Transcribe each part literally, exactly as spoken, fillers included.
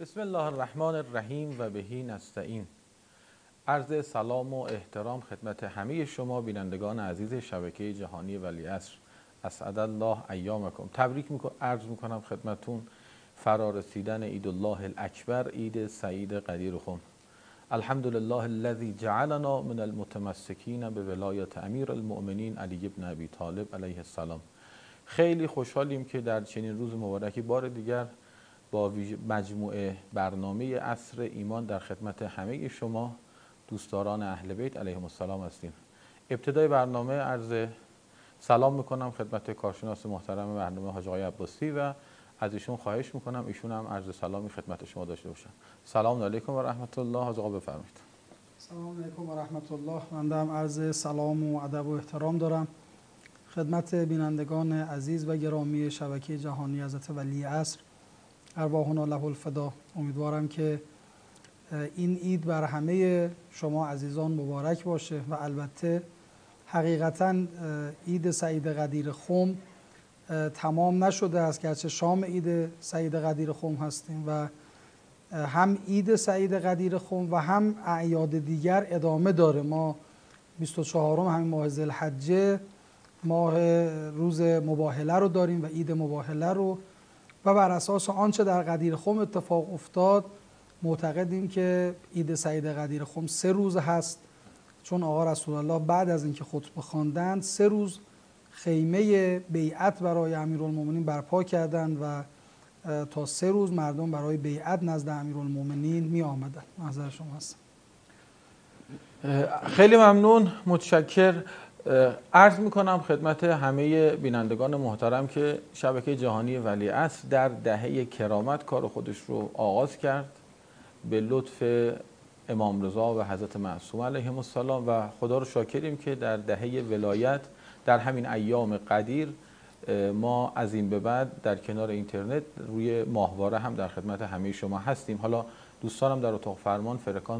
بسم الله الرحمن الرحیم و بهی نستعین. عرض سلام و احترام خدمت همه شما بینندگان عزیز شبکه جهانی ولیعصر. اسعد الله ایامکم. تبریک میکنم عرض میکنم خدمتون فرارسیدن عید الله الاکبر، عید سعید قدیر خم. الحمدلله الذی جعلنا من المتمسکین به ولایت امیر المؤمنین علی بن ابی طالب علیه السلام. خیلی خوشحالیم که در چنین روز مبارکی بار دیگر با مجموعه برنامه عصر ایمان در خدمت همه شما دوستداران اهل بیت علیهم السلام هستیم. ابتدای برنامه عرض سلام میکنم خدمت کارشناس محترم برنامه حاج آقای عباسی و از ایشون خواهش میکنم ایشون هم عرض سلامی خدمت شما داشته باشن. سلام علیکم و رحمت الله. حاج آقا بفرمایید. سلام علیکم و رحمت الله. من هم عرض سلام و ادب و احترام دارم خدمت بینندگان عزیز و گرامی شبکه جهانی حضرت ولی عصر. ارواحنا له الفدا. امیدوارم که این عید بر همه شما عزیزان مبارک باشه و البته حقیقتا عید سعید قدیر خم تمام نشده است، گرچه شام عید سعید قدیر خم هستیم و هم عید سعید قدیر خم و هم اعیاد دیگر ادامه داره. ما بیست و چهارم همین ماه ذوالحجه ماه روز مباهله رو داریم و عید مباهله رو، و بر اساس آنچه در قدیر خم اتفاق افتاد معتقدیم که عید سعید قدیر خم سه روز هست، چون آقا رسول الله بعد از اینکه خطبه خواندند سه روز خیمه بیعت برای امیرالمومنین برپا کردند و تا سه روز مردم برای بیعت نزد امیرالمومنین می آمدند. نظر شما هست. خیلی ممنون، متشکر. عرض میکنم خدمت همه بینندگان محترم که شبکه جهانی ولی عصر در دهه کرامت کار خودش رو آغاز کرد به لطف امام رضا و حضرت معصومه علیهم السلام و خدا رو شاکریم که در دهه ولایت در همین ایام قدیر ما از این به بعد در کنار اینترنت روی ماهواره هم در خدمت همه شما هستیم. حالا دوستانم در اتاق فرمان فرکانس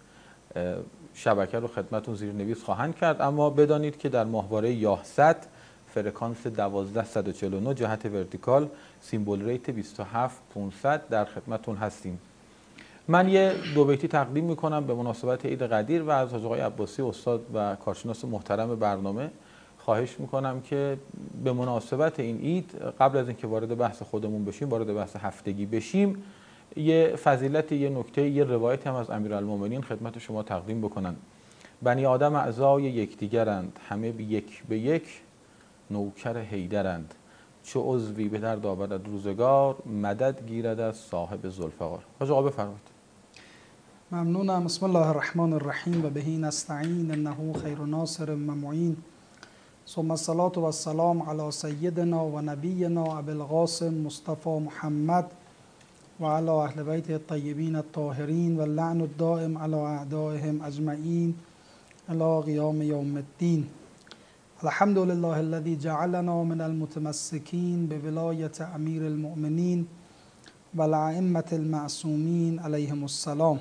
شبکه رو خدمتون زیرنویس خواهند کرد، اما بدانید که در ماهواره یاهصد فرکانس دوازده صد و چهل و نه جهت ورتیکال سیمبل ریت بیست و هفت پانصد در خدمتون هستیم. من یه دو بیتی تقدیم میکنم به مناسبت عید قدیر و از حاج آقای عباسی استاد و کارشناس محترم برنامه خواهش میکنم که به مناسبت این عید قبل از اینکه وارد بحث خودمون بشیم، وارد بحث هفتگی بشیم، یه فضیلت، یه نکته، یه روایت هم از امیرالمومنین خدمت شما تقدیم بکنن. بنی آدم اعضای یکدیگرند، همه به یک به یک نوکر حیدرند. چه عضوی به درد آورد روزگار، مدد گیرد از صاحب ذوالفقار. حاج آقا بفرمایید. ممنونم. بسم الله الرحمن الرحیم و بهی نستعین انه خیر ناصر و معین. ثم الصلاة و السلام علی سیدنا و نبینا ابی القاسم مصطفی محمد و علی اهل بیت الطیبین الطاهرین و اللعن الدائم علی اعدائهم اجمعین الی قیام یوم الدین. الحمد لله الذی جعلنا من المتمسکین به ولایت امیر المؤمنین و الائمة المعصومین علیهم السلام.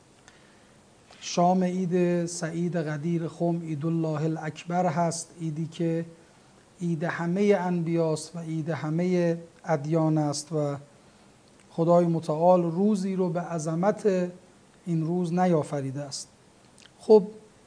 شام عید سعید قدیر خم عید الله الاکبر هست، عیدی که عید همه انبیاست و عید همه ادیان است و خدای متعال روزی رو به عظمت این روز نیافریده است. خب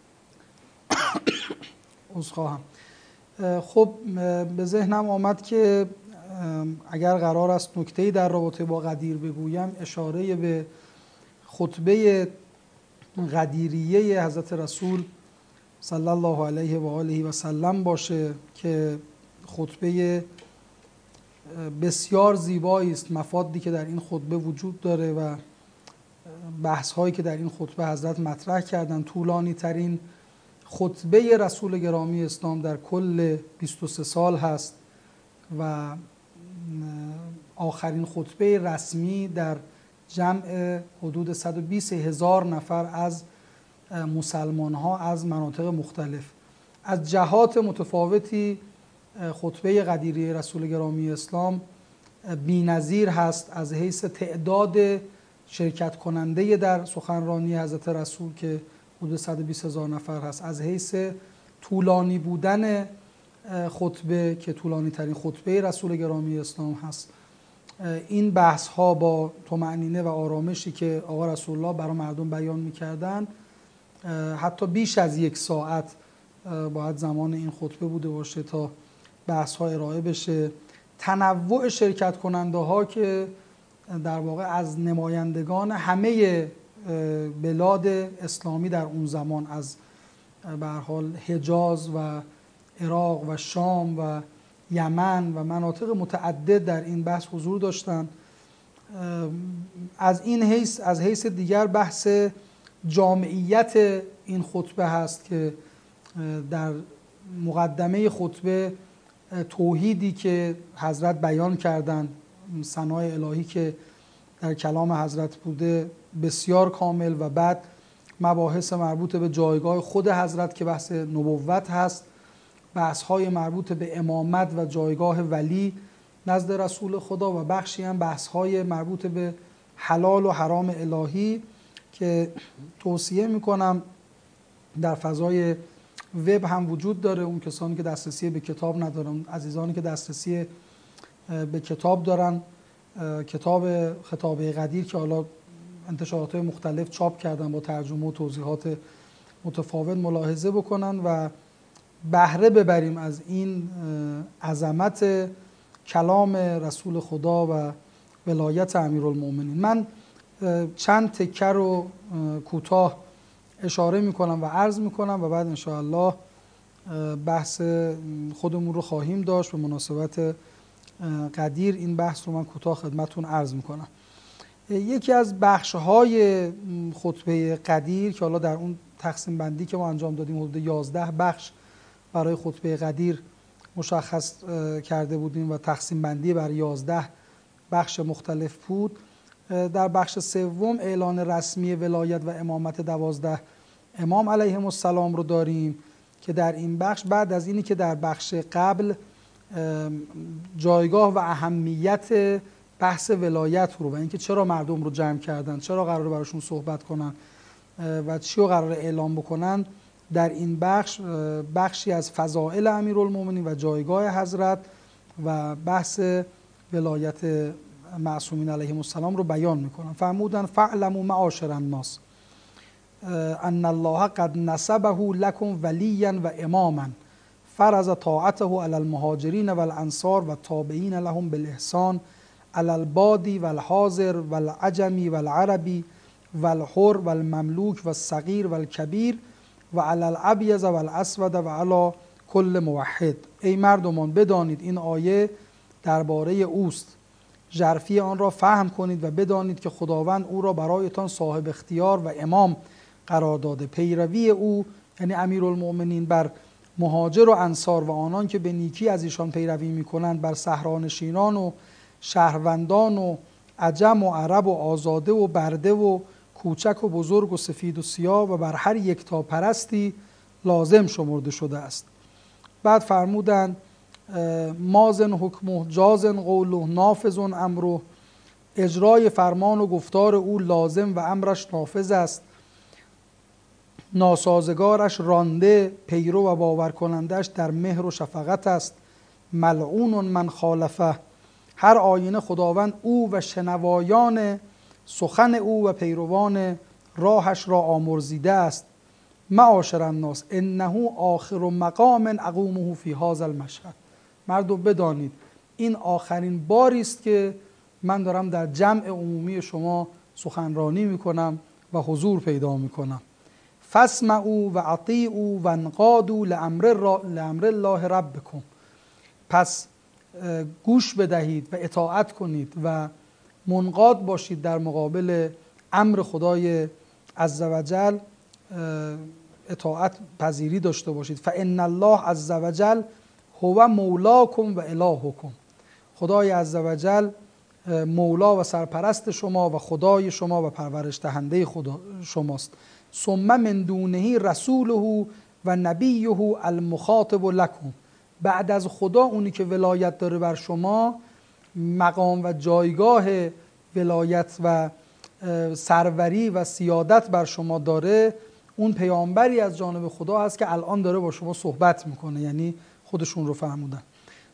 عذرخواهم. خب به ذهنم آمد که اگر قرار است نکته‌ای در رابطه با قدیر بگویم، اشاره به خطبه قدیریه حضرت رسول صلی الله علیه و آله و سلم باشه که خطبه بسیار زیبایی است. مفادی که در این خطبه وجود داره و بحث هایی که در این خطبه حضرت مطرح کردن، طولانی ترین خطبه رسول گرامی اسلام در کل بیست و سه سال هست و آخرین خطبه رسمی در جمع حدود صد و بیست هزار نفر از مسلمان ها از مناطق مختلف از جهات متفاوتی. خطبه قدیریه رسول گرامی اسلام بی‌نظیر هست از حیث تعداد شرکت کننده در سخنرانی حضرت رسول که حدود صد و بیست هزار نفر هست، از حیث طولانی بودن خطبه که طولانی ترین خطبه رسول گرامی اسلام هست این بحث ها با طمأنینه و آرامشی که آقا رسول الله برای مردم بیان میکردن حتی بیش از یک ساعت باید زمان این خطبه بوده باشه تا بحث ها ارائه بشه. تنوع شرکت کننده ها که در واقع از نمایندگان همه بلاد اسلامی در اون زمان، از به هر حال حجاز و عراق و شام و یمن و مناطق متعدد در این بحث حضور داشتن. از این حیث از حیث دیگر بحث جامعیت این خطبه هست که در مقدمه خطبه توحیدی که حضرت بیان کردن، ثنای الهی که در کلام حضرت بوده بسیار کامل، و بعد مباحث مربوط به جایگاه خود حضرت که بحث نبوت هست، بحث‌های مربوط به امامت و جایگاه ولی نزد رسول خدا، و بخشی هم بحث‌های مربوط به حلال و حرام الهی که توصیه میکنم در فضای وب هم وجود داره. اون کسانی که دسترسی به کتاب ندارن، عزیزانی که دسترسی به کتاب دارن، کتاب خطابه قدیر که حالا انتشارات مختلف چاپ کردن با ترجمه و توضیحات متفاوت ملاحظه بکنن و بهره ببریم از این عظمت کلام رسول خدا و ولایت امیرالمومنین. من چند تکه رو کوتاه اشاره میکنم و عرض میکنم و بعد انشاءالله بحث خودمون رو خواهیم داشت. به مناسبت قدیر این بحث رو من کوتاه خدمتتون عرض میکنم. یکی از بخش‌های خطبه قدیر که حالا در اون تقسیم بندی که ما انجام دادیم حدود یازده بخش برای خطبه قدیر مشخص کرده بودیم و تقسیم بندی بر یازده بخش مختلف بود. در بخش سوم اعلان رسمی ولایت و امامت دوازده امام علیهم السلام رو داریم که در این بخش بعد از اینی که در بخش قبل جایگاه و اهمیت بحث ولایت رو و اینکه چرا مردم رو جمع کردن، چرا قراره براشون صحبت کنن و چی رو قراره اعلام بکنن، در این بخش بخشی از فضائل امیرالمومنین و جایگاه حضرت و بحث ولایت معصومین علیهم السلام رو بیان میکنن. فرمودن فاعلموا معاشر الناس ان الله قد نسبه لكم ولیا و اماما فرض طاعته علی المهاجرین و الانصار و تابعین لهم بالاحسان علی البادی و الحاضر و العجمی و العربی و الحر و المملوک و الصغیر و الکبیر و علی الابیض و الاسود و علی کل موحد. ای مردمان بدانید این آیه درباره اوست، ژرفی آن را فهم کنید و بدانید که خداوند او را برایتان صاحب اختیار و امام قرار داده. پیروی او یعنی امیرالمؤمنین بر مهاجر و انصار و آنان که به نیکی از ایشان پیروی میکنند، بر صحرانشینان و شهروندان و عجم و عرب و آزاده و برده و کوچک و بزرگ و سفید و سیاه و بر هر یکتا پرستی لازم شمرده شده است. بعد فرمودند مازن حکمه جازن قوله نافذ امره، اجرای فرمان و گفتار او لازم و امرش نافذ است، ناسازگارش رانده، پیرو و باور کنندش در مهر و شفقت است. ملعون من خالفه، هر آینه خداوند او و شنوایان سخن او و پیروان راهش را آمرزیده است. معاشر الناس انه آخر مقام اقومه فی هذا المشهد. مردم بدانید این آخرین باری است که من دارم در جمع عمومی شما سخنرانی میکنم و حضور پیدا میکنم. فاسمعوا و اطیعوا و انقادوا لامر لامر الله ربکم. پس گوش بدهید و اطاعت کنید و منقاد باشید در مقابل امر خدای عزوجل، اطاعت پذیری داشته باشید. فان الله عزوجل هو مولاکم و الهکم. خدای عزوجل مولا و سرپرست شما و خدای شما و پرورش دهنده خدا شماست. ثم من دونه رسوله و نبیه المخاطب لکم. بعد از خدا اونی که ولایت داره بر شما، مقام و جایگاه ولایت و سروری و سیادت بر شما داره، اون پیامبری از جانب خدا هست که الان داره با شما صحبت میکنه، یعنی خودشون رو فرمودن.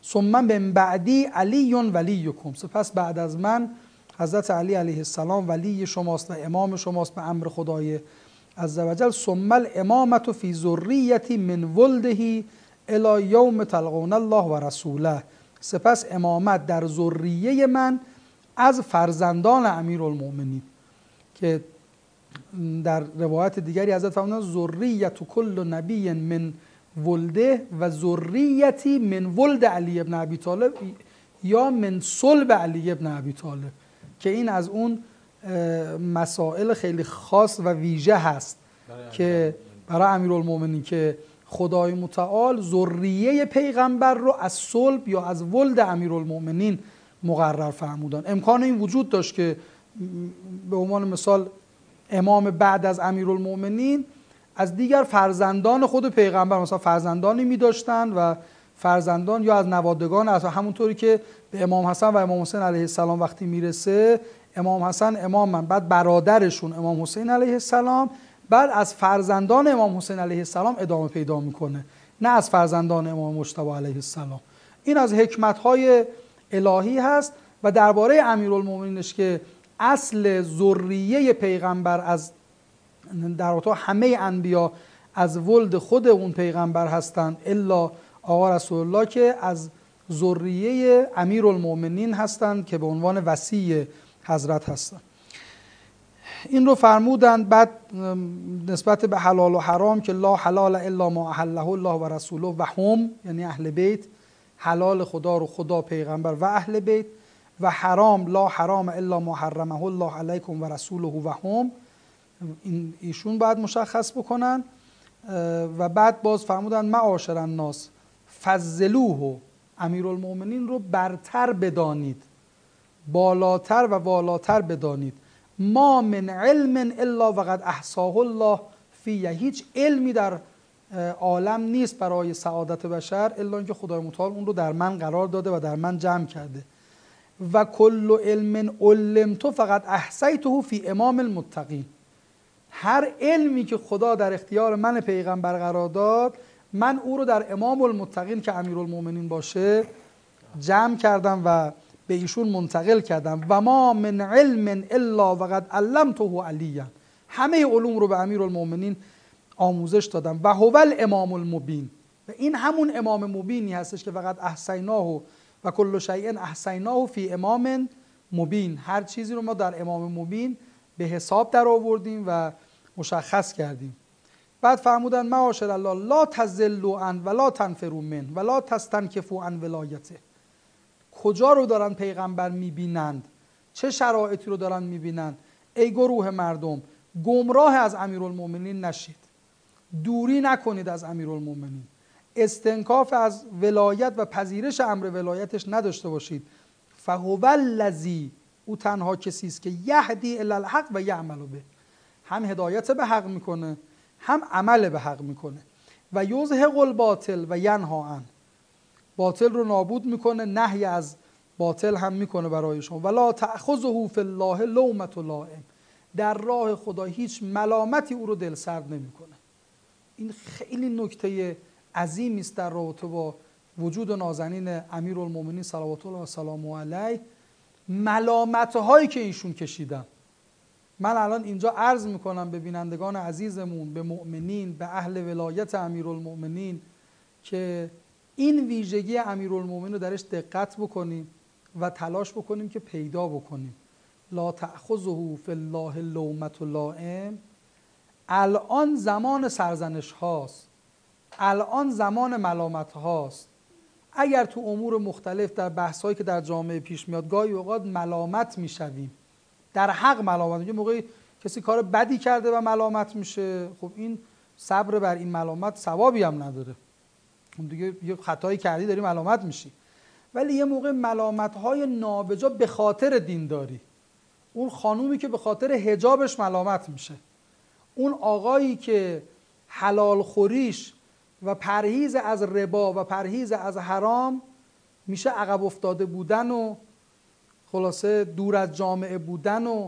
ثم من بعدی علی ولیکم، سپس بعد از من حضرت علی علیه السلام ولی شماست و امام شماست به امر خدای عزوجل. ثم الامامة فی ذریتی من ولده الی یوم تلقون الله و رسوله، سپس امامت در ذریه من از فرزندان امیرالمؤمنین، که در روایت دیگری حضرت فرمودند ذریت کل نبی من ولده و ذریتی من ولد علی ابن ابی طالب یا من صلب علی ابن ابی طالب، که این از اون مسائل خیلی خاص و ویژه هست برای که برای امیرالمؤمنین که خدای متعال ذریه پیغمبر رو از صلب یا از ولد امیرالمؤمنین مقرر فرمودن. امکان این وجود داشت که به عنوان مثال امام بعد از امیرالمؤمنین از دیگر فرزندان خود پیغمبر، مثلا فرزندانی می داشتن و فرزندان یا از نوادگان، از همونطوری که به امام حسن و امام حسین علیه السلام وقتی میرسه امام حسن امام من، بعد برادرشون امام حسین علیه السلام، بعد از فرزندان امام حسین علیه السلام ادامه پیدا میکنه، نه از فرزندان امام مجتبی علیه السلام. این از حکمت‌های الهی هست. و درباره امیرالمؤمنینش که اصل ذریه پیغمبر از در واقع همه انبیا از ولد خود اون پیغمبر هستند الا آقا رسول الله که از ذریه امیرالمؤمنین هستند که به عنوان وصی حضرت هستند. این رو فرمودند. بعد نسبت به حلال و حرام که لا حلال الا ما احله الله و رسوله و هم، یعنی اهل بیت، حلال خدا رو خدا، پیغمبر و اهل بیت، و حرام لا حرام الا ما حرمه الله علیکم و رسوله و هم، این ایشون باید مشخص بکنن. و بعد باز فرمودن معاشر الناس فضلوه، امیرالمؤمنین رو برتر بدانید، بالاتر و والاتر بدانید. ما من علم الا وقد احصاه الله فیه، هیچ علمی در عالم نیست برای سعادت بشر الا اینکه خدای متعال اون رو در من قرار داده و در من جمع کرده. و کل علم علمت فقط احصیته فی امام المتقین، هر علمی که خدا در اختیار من پیغمبر قرار داد من او رو در امام المتقین که امیرالمؤمنین باشه جمع کردم و به ایشون منتقل کردم. و ما من علم الا وقد علمته علیا، همه علوم رو به امیرالمؤمنین آموزش دادم. و هو الامام المبین، و این همون امام مبینی هستش که فقط احصیناه و کل شیء احصیناه فی امام مبین، هر چیزی رو ما در امام مبین به حساب در آوردیم و مشخص کردیم. بعد فرمودن معاشر الله لا تضلوا عن ولا تنفروا من ولا تستنکفوا عن ولایته، کجا رو دارن پیغمبر میبینند، چه شرایطی رو دارن میبینند، ای گروه مردم گمراه از امیرالمؤمنین نشید، دوری نکنید از امیرالمؤمنین، استنکاف از ولایت و پذیرش امر ولایتش نداشته باشید. فهو الذی، او تنها کسی است که یهدی الی الحق و یعمل به، هم هدایت به حق میکنه هم عمل به حق میکنه. و یزهق الباطل و ینها عن، باطل رو نابود میکنه، نهی از باطل هم میکنه برای شما. ولا تأخذه فی الله لومة لائم، در راه خدا هیچ ملامتی او رو دلسرد نمیکنه. این خیلی نکته عظیمی است در رابطه با وجود نازنین امیرالمؤمنین صلوات الله و سلامه علیه، ملامت هایی که ایشون کشیدن. من الان اینجا عرض میکنم به بینندگان عزیزمون، به مؤمنین، به اهل ولایت امیرالمؤمنین که این ویژگی امیرالمؤمنین رو درش دقت بکنیم و تلاش بکنیم که پیدا بکنیم. لا تأخذه فی الله لومة لائم، الان زمان سرزنش هاست، الان زمان ملامت هاست. اگر تو امور مختلف در بحث هایی که در جامعه پیش میاد گاهی اوقات ملامت میشویم، در حق ملامت، یه موقعی کسی کار بدی کرده و ملامت میشه، خب این صبر بر این ملامت ثوابی هم نداره، اون دیگه یه خطایی کردی داری ملامت میشی. ولی یه موقع ملامت های نابجا به خاطر دینداری، اون خانومی که به خاطر حجابش ملامت میشه، اون آقایی که حلال خوریش و پرهیز از ربا و پرهیز از حرام میشه عقب افتاده بودن و خلاصه دور از جامعه بودن و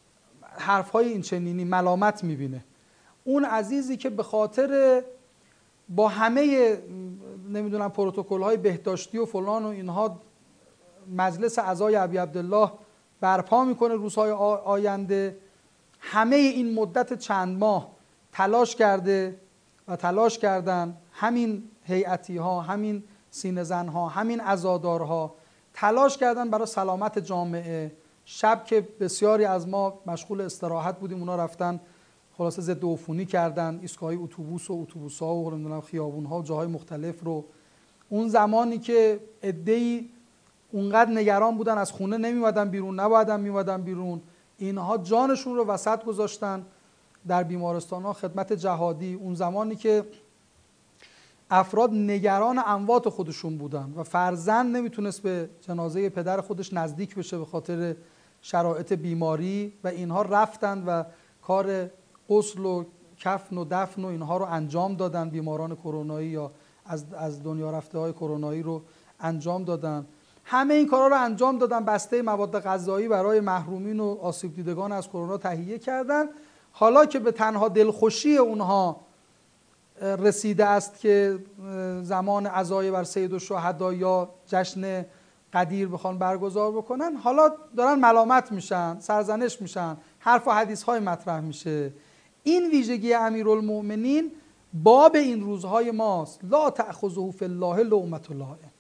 حرفهای این چنینی ملامت میبینه. اون عزیزی که به خاطر با همه نمیدونم پروتکل های بهداشتی و فلان و اینها مجلس اعضای ابی عبدالله برپا میکنه روزهای آینده. همه این مدت چند ماه تلاش کرده و تلاش کردن، همین هیئتی ها، همین سینه زن ها، همین عزادارها تلاش کردن برای سلامت جامعه. شب که بسیاری از ما مشغول استراحت بودیم، اونا رفتن خلاصه ضد عفونی کردن، ایستگاه اتوبوس و اتوبوس ها و نمیدونم خیابون ها و جاهای مختلف رو. اون زمانی که عده‌ای اونقدر نگران بودن از خونه نمیومدن بیرون، نبایدن میومدن بیرون، اینها جانشون رو وسط گذاشتن در بیمارستان ها خدمت جهادی. اون زمانی که افراد نگران اموات خودشون بودن و فرزند نمیتونست به جنازه پدر خودش نزدیک بشه به خاطر شرایط بیماری و اینها رفتند و کار غسل و کفن و دفن و اینها رو انجام دادن، بیماران کرونایی یا از از دنیا رفته های کرونایی رو انجام دادن. همه این کارا رو انجام دادن، بسته مواد غذایی برای محرومین و آسیب دیدگان از کرونا تهیه کردن. حالا که به تنها دلخوشی اونها رسیده است که زمان عزای بر سید الشهدا یا جشن قدیر بخوان برگزار بکنن، حالا دارن ملامت میشن، سرزنش میشن، حرف و حدیث های مطرح میشه. این ویژگی امیرالمؤمنین باب این روزهای ماست. لا تأخذه فی الله لومة لائم.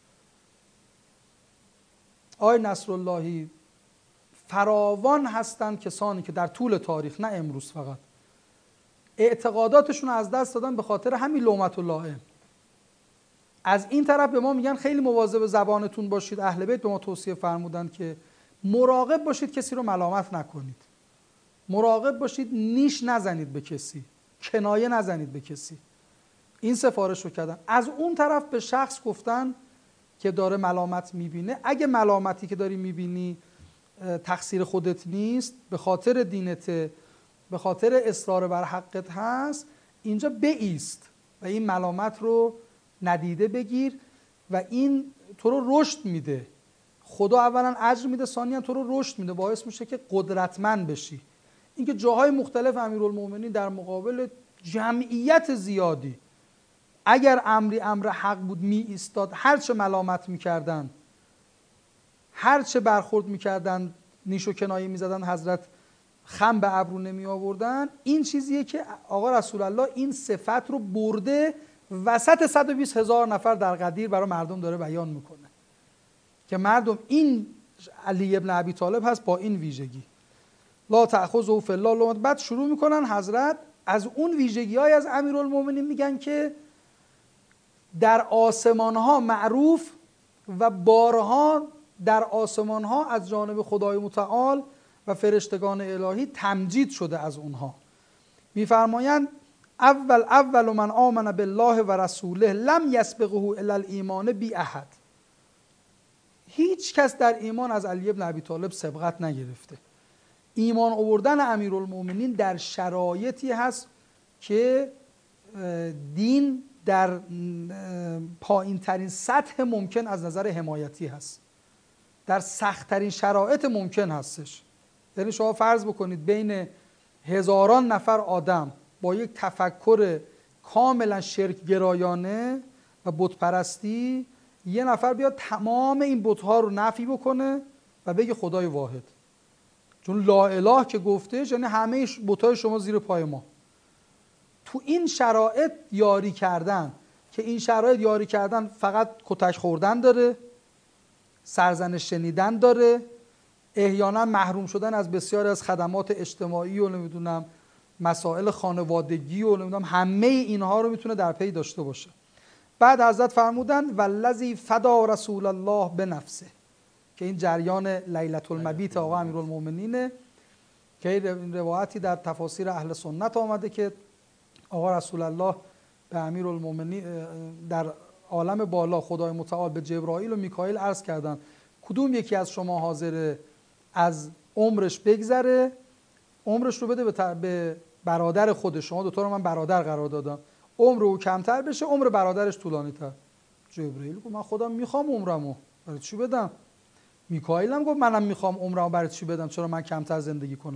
آقای نصراللهی، فراوان هستند کسانی که در طول تاریخ، نه امروز فقط، اعتقاداتشون از دست دادن به خاطر همین لومة لائم. از این طرف به ما میگن خیلی مواظب زبانتون باشید. اهل بیت به ما توصیه فرمودن که مراقب باشید کسی رو ملامت نکنید، مراقب باشید نیش نزنید به کسی، کنایه نزنید به کسی. این سفارش رو کردن. از اون طرف به شخص گفتن که داره ملامت میبینه، اگه ملامتی که داری میبینی تقصیر خودت نیست، به خاطر دینت، به خاطر اصرار بر حقت هست، اینجا بایست و این ملامت رو ندیده بگیر و این تو رو رشد میده. خدا اولا اجر میده، ثانیا تو رو رشد میده، باعث میشه که قدرتمند بشی. اینکه جاهای مختلف امیرالمؤمنین در مقابل جمعیت زیادی اگر امری امر حق بود می ایستاد، هرچه ملامت میکردن، هرچه برخورد میکردن، نیش و کنایه میزدن، حضرت خم به ابرو نمی آوردن. این چیزیه که آقا رسول الله این صفت رو برده وسط صد و بیست هزار نفر در قدیر برای مردم داره بیان میکنه که مردم، این علی ابن ابی طالب هست با این ویژگی، لا تأخذه فی الله لومة. بعد شروع میکنن حضرت از اون ویژگی های از امیرالمؤمنین میگن که در آسمان ها معروف و بارها در آسمان ها از جانب خدای متعال و فرشتگان الهی تمجید شده از اونها. میفرمایند اول اول من آمن بالله و رسوله لم یسبقه الی الایمان بی احد. هیچ کس در ایمان از علی ابن ابی طالب سبقت نگرفته. ایمان آوردن امیرالمؤمنین در شرایطی هست که دین در پایین ترین سطح ممکن از نظر حمایتی هست، در سخت ترین شرایط ممکن هستش. یعنی شما فرض بکنید بین هزاران نفر آدم با یک تفکر کاملا شرک گرایانه و بت پرستی، یه نفر بیاد تمام این بت‌ها رو نفی بکنه و بگه خدای واحد. چون لا اله که گفتش یعنی همه بت‌های شما زیر پای ما. تو این شرایط یاری کردن، که این شرایط یاری کردن فقط کتک خوردن داره، سرزنش شنیدن داره، احیانا محروم شدن از بسیاری از خدمات اجتماعی و نمیدونم مسائل خانوادگی و نمیدونم همه اینها رو میتونه در پی داشته باشه. بعد حضرت فرمودن والذی فدا رسول الله بنفسه، که این جریان لیلة المبیت آقا امیرالمؤمنینه، که این روایتی در تفاسیر اهل سنت آمده که آقا رسول الله به امیرالمؤمنین در عالم بالا خدای متعال به جبرائیل و میکائیل عرض کردن کدوم یکی از شما حاضره از عمرش بگذره، عمرش رو بده به برادر خودش، شما دوتا رو من برادر قرار دادم، عمر او کمتر بشه، عمر برادرش طولانی تر. جبرائیل گفت من خودم میخوام عمرمو، برای چی بدم؟ میکائیل هم گفت منم میخوام عمرمو، برای چی بدم؟ چرا من کمتر زندگی کنم؟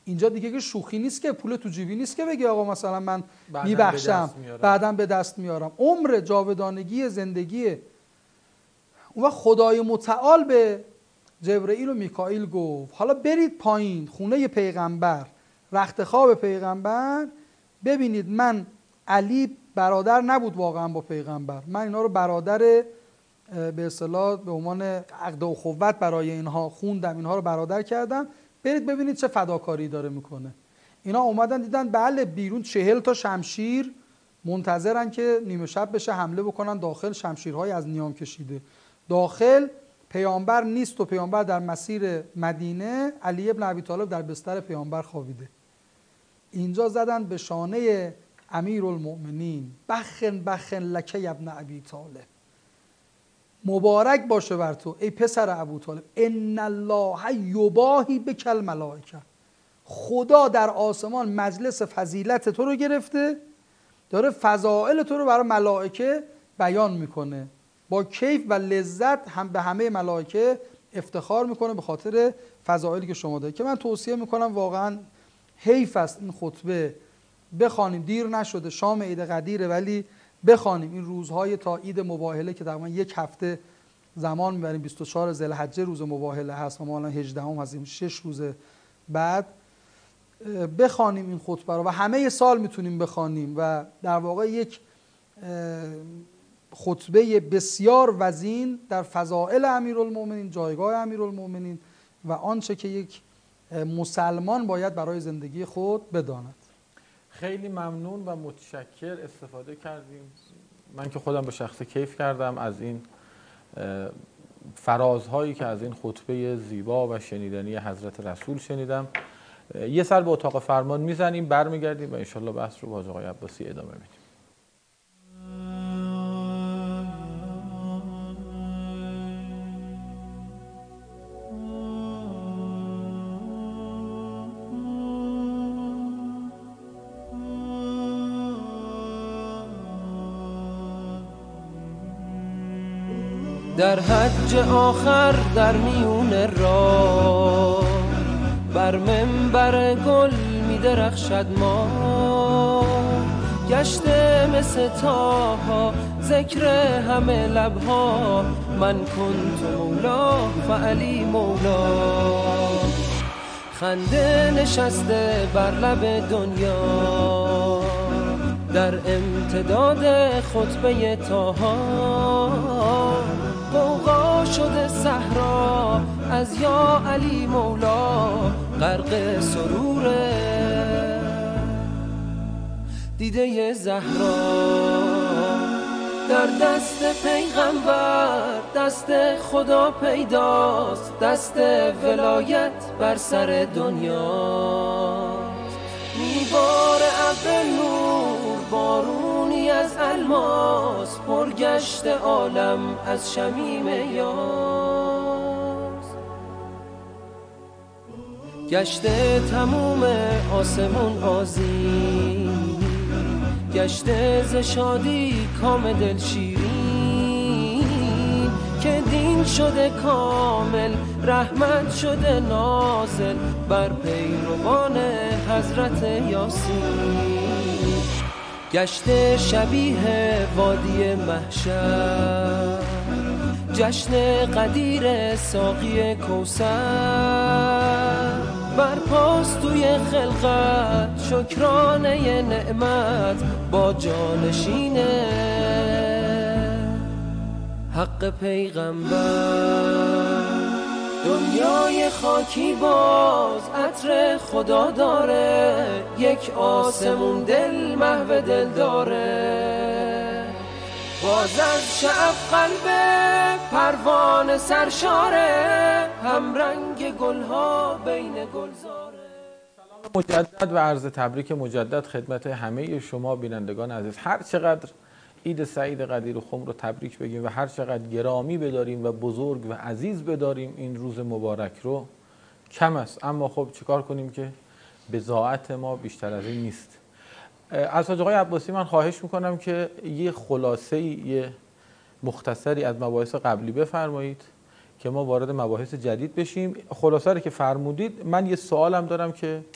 اینجا دیگه که شوخی نیست که، پول تو جیبی نیست که بگی آقا مثلا من میبخشم بعدم به دست میارم. عمر جاودانگی زندگیه. اون وقت خدای متعال به جبرئیل و میکائیل گفت حالا برید پایین خونه پیغمبر، رخت خواب پیغمبر، ببینید من علی برادر نبود واقعا با پیغمبر، من اینا رو برادر به اصطلاح به عنوان عقد اخوت برای اینها خوندم، اینها رو برادر کردم، برید ببینید چه فداکاری داره میکنه. اینا اومدن دیدن بله بیرون چهل تا شمشیر منتظرن که نیمه شب بشه حمله بکنن داخل، شمشیرهای از نیام کشیده. داخل پیامبر نیست و پیامبر در مسیر مدینه، علی ابن ابی طالب در بستر پیامبر خوابیده. اینجا زدن به شانه امیرالمؤمنین بخن بخن لک ابن ابی طالب، مبارک باشه بر تو ای پسر ابو طالب، ان الله یباهی بک الملائکه، خدا در آسمان مجلس فضیلت تو رو گرفته، داره فضائل تو رو برای ملائکه بیان میکنه، با کیف و لذت هم به همه ملائکه افتخار میکنه به خاطر فضائلی که شما دارید. که من توصیه میکنم واقعا حیف است این خطبه بخوانیم، دیر نشده شام عید قدیره ولی بخوانیم این روزهای تا عید مباهله که تقریبا یک هفته زمان میبریم، بیست و چهار ذوالحجه روز مباهله هست و ما الان هجدهم هستیم، شش روز بعد بخوانیم این خطبه رو و همه سال میتونیم بخوانیم و در واقع یک خطبه بسیار وزین در فضائل امیرالمؤمنین، جایگاه امیرالمؤمنین و آنچه که یک مسلمان باید برای زندگی خود بداند. خیلی ممنون و متشکر، استفاده کردیم. من که خودم به شخص کیف کردم از این فرازهایی که از این خطبه زیبا و شنیدنی حضرت رسول شنیدم. یه سر به اتاق فرمان میزنیم، برمیگردیم و انشالله بحث رو با حاج آقای عباسی ادامه میدیم. در حج آخر در میون راه، بر منبر گل می درخشد ما، گشته مثل تاها ذکر همه لبها، من کنت مولا فعلی مولا. خنده نشسته بر لب دنیا، در امتداد خطبه طاها، غوغا شده صحرا از یا علی مولا، غرق سروره دیده زهرا. در دست پیغمبر دست خدا پیداست، دست ولایت بر سر دنیاست. میبار ابر نور بارونی از الماس، پرگشت عالم از شمیم یاس. گشته تموم آسمون آذین، گشته ز شادی کام دل شیرین، که دین شده کامل رحمت شده نازل بر پیروان حضرت یاسین. گشته شبیه وادی محشر، جشن قدیر ساقی کوثر، بر پاس توی خلقت شکرانه نعمت با جانشین حق پیغمبر. دنیای خاکی باز عطر خدا داره، یک آسمون دل محو دل داره. باز از شعف قلب پروانه سرشاره، هم رنگ گلها بین گلزاره. سلام مجدد و عرض تبریک مجدد خدمت همه شما بینندگان عزیز. هر چقدر عید سعید قدیر و خم رو تبریک بگیم و هر چقدر گرامی بداریم و بزرگ و عزیز بداریم این روز مبارک رو کم است، اما خب چیکار کنیم که بضاعت ما بیشتر از این نیست. از حاج آقای عباسی من خواهش میکنم که یه خلاصه یه مختصری از مباحث قبلی بفرمایید که ما وارد مباحث جدید بشیم. خلاصه رو که فرمودید، من یه سوالم دارم که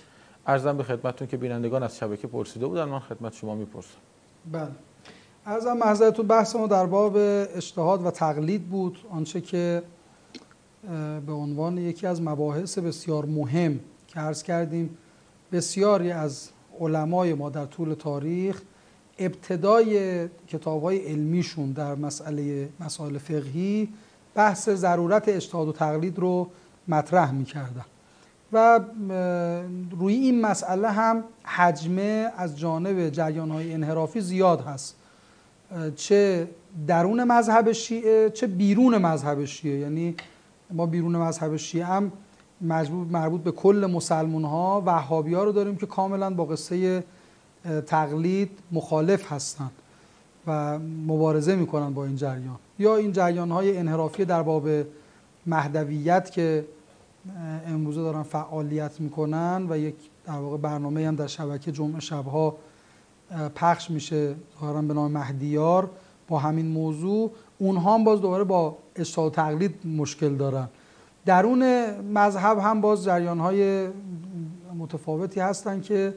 عرضم به خدمتتون که بینندگان از شبکه پرسیده بودن، من خدمت شما میپرسم. بله. عرضم معذرتون، بحث ما در باب اجتهاد و تقلید بود، آنچه که به عنوان یکی از مباحث بسیار مهم که عرض کردیم بسیاری از علمای ما در طول تاریخ ابتدای کتاب‌های علمیشون در مسئله مسائل فقهی بحث ضرورت اجتهاد و تقلید رو مطرح می‌کردن و روی این مسئله هم حجمه از جانب جریان‌های انحرافی زیاد هست، چه درون مذهب شیعه چه بیرون مذهب شیعه. یعنی ما بیرون مذهب شیعه هم مربوط به کل مسلمان‌ها وهابی‌ها رو داریم که کاملا با قصه تقلید مخالف هستند و مبارزه میکنن با این جریان، یا این جریان‌های انحرافی در باب مهدویت که امروزه دارن فعالیت میکنن و یک در واقع برنامه هم در شبکه جمعه شبها پخش میشه ظاهراً به نام مهدیار با همین موضوع. اونها هم باز دوباره با اجتهاد و تقلید مشکل دارن. درون مذهب هم باز جریان‌های متفاوتی هستن که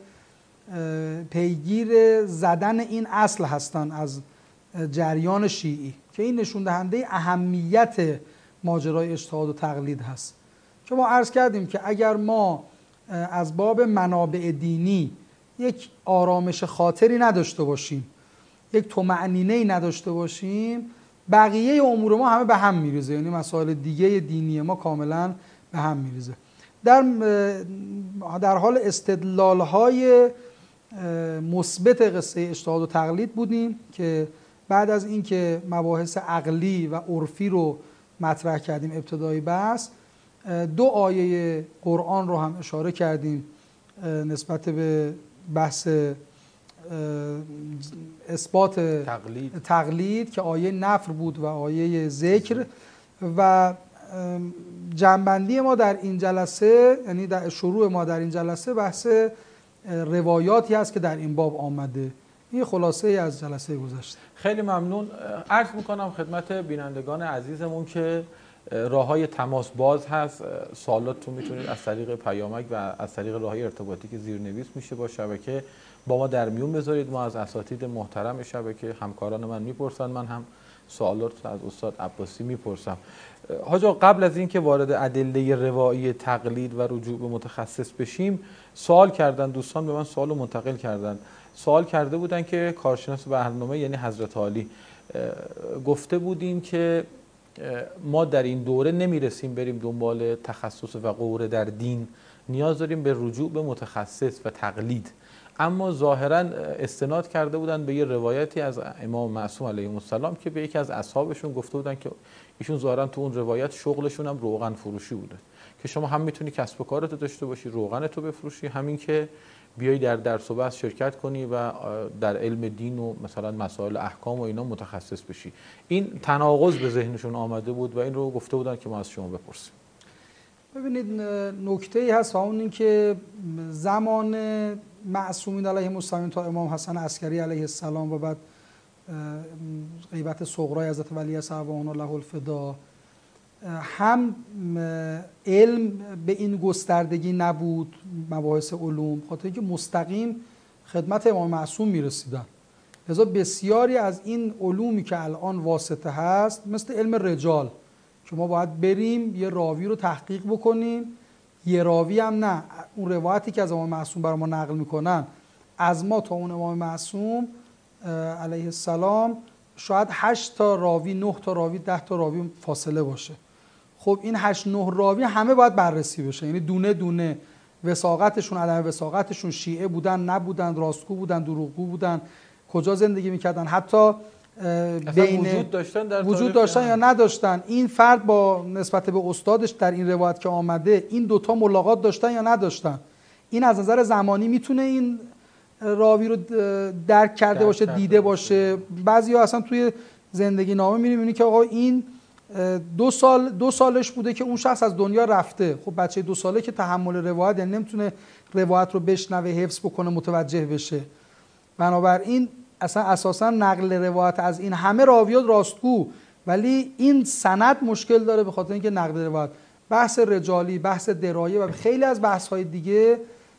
پیگیر زدن این اصل هستن از جریان شیعی که این نشون دهنده اهمیت ماجرای اجتهاد و تقلید هست. که ما عرض کردیم که اگر ما از باب منابع دینی یک آرامش خاطری نداشته باشیم، یک طمأنینه‌ای نداشته باشیم، بقیه امور ما همه به هم میریزه. یعنی مسائل دیگه دینی ما کاملا به هم میریزه. در در حال استدلال‌های مثبت قصه اجتهاد و تقلید بودیم که بعد از اینکه مباحث عقلی و عرفی رو مطرح کردیم ابتدای بحث، دو آیه قرآن رو هم اشاره کردیم نسبت به بحث اثبات تقلید. تقلید که آیه نفر بود و آیه ذکر. و جنبندی ما در این جلسه، یعنی در شروع ما در این جلسه بحث روایاتی هست که در این باب آمده. این خلاصه از جلسه گذشته. خیلی ممنون. عرض میکنم خدمت بینندگان عزیزمون که راههای تماس باز هست. سوالاتتون میتونید از طریق پیامک و از طریق راههای ارتباطی که زیرنویس میشه با شبکه با ما در میون بذارید. ما از اساتید محترم شبکه، همکاران من میپرسن، من هم سوالات از استاد عباسی میپرسم. حاج آقا، قبل از اینکه وارد ادله روایی تقلید و رجوع به متخصص بشیم، سوال کردن دوستان، به من سوالو منتقل کردن. سوال کرده بودن که کارشناس برنامه یعنی حضرت عالی گفته بودیم که ما در این دوره نمیرسیم بریم دنبال تخصص و قوره در دین، نیاز داریم به رجوع به متخصص و تقلید. اما ظاهرا استناد کرده بودن به یه روایتی از امام معصوم علیه السلام که به یکی از اصحابشون گفته بودن که ایشون ظاهرا تو اون روایت شغلشون هم روغن فروشی بوده، که شما هم میتونی کسب و کارتو داشته باشی، روغنتو بفروشی، همین که بیایی در درس و بحث شرکت کنی و در علم دین و مثلا مسائل احکام و اینا متخصص بشی. این تناقض به ذهنشون آمده بود و این رو گفته بودن که ما از شما بپرسیم. ببینید، نکته‌ای هست و اون این که زمان معصومین علیهم السلام تا امام حسن عسکری علیه السلام و بعد غیبت صغرای حضرت ولی اصحابان الله الفدا، هم علم به این گستردگی نبود، مباحث علوم، خاطر اینکه مستقیم خدمت امام معصوم میرسیدن. لذا بسیاری از این علومی که الان واسطه هست، مثل علم رجال که ما باید بریم یه راوی رو تحقیق بکنیم، یه راوی هم نه، اون روایتی که از امام معصوم برای ما نقل میکنن از ما تا اون امام معصوم علیه السلام شاید هشت تا راوی، نه تا راوی، ده تا راوی فاصله باشه. خب این هشت نه راوی همه باید بررسی بشه، یعنی دونه دونه وثاقتشون، عدم وثاقتشون، شیعه بودن نبودن، راستگو بودن دروغگو بودن، کجا زندگی میکردن، حتی بین وجود داشتن در وجود داشتن یا نداشتن، این فرد با نسبت به استادش در این روایت که آمده این دوتا ملاقات داشتن یا نداشتن. این از نظر زمانی میتونه این راوی رو درک کرده باشه، دیده باشه. بعضیا اصلا توی زندگی نامه می‌بینی که آقا این دو سال دو سالش بوده که اون شخص از دنیا رفته. خب بچه دو ساله که تحمل روایت، یعنی نمیتونه روایت رو بشنوه، حفظ بکنه، متوجه بشه. بنابراین اصلا اساسا نقل روایت از این همه راویات راستگو، ولی این سند مشکل داره به خاطر اینکه نقل روایت، بحث رجالی، بحث درایه و خیلی از بحث‌های دیگه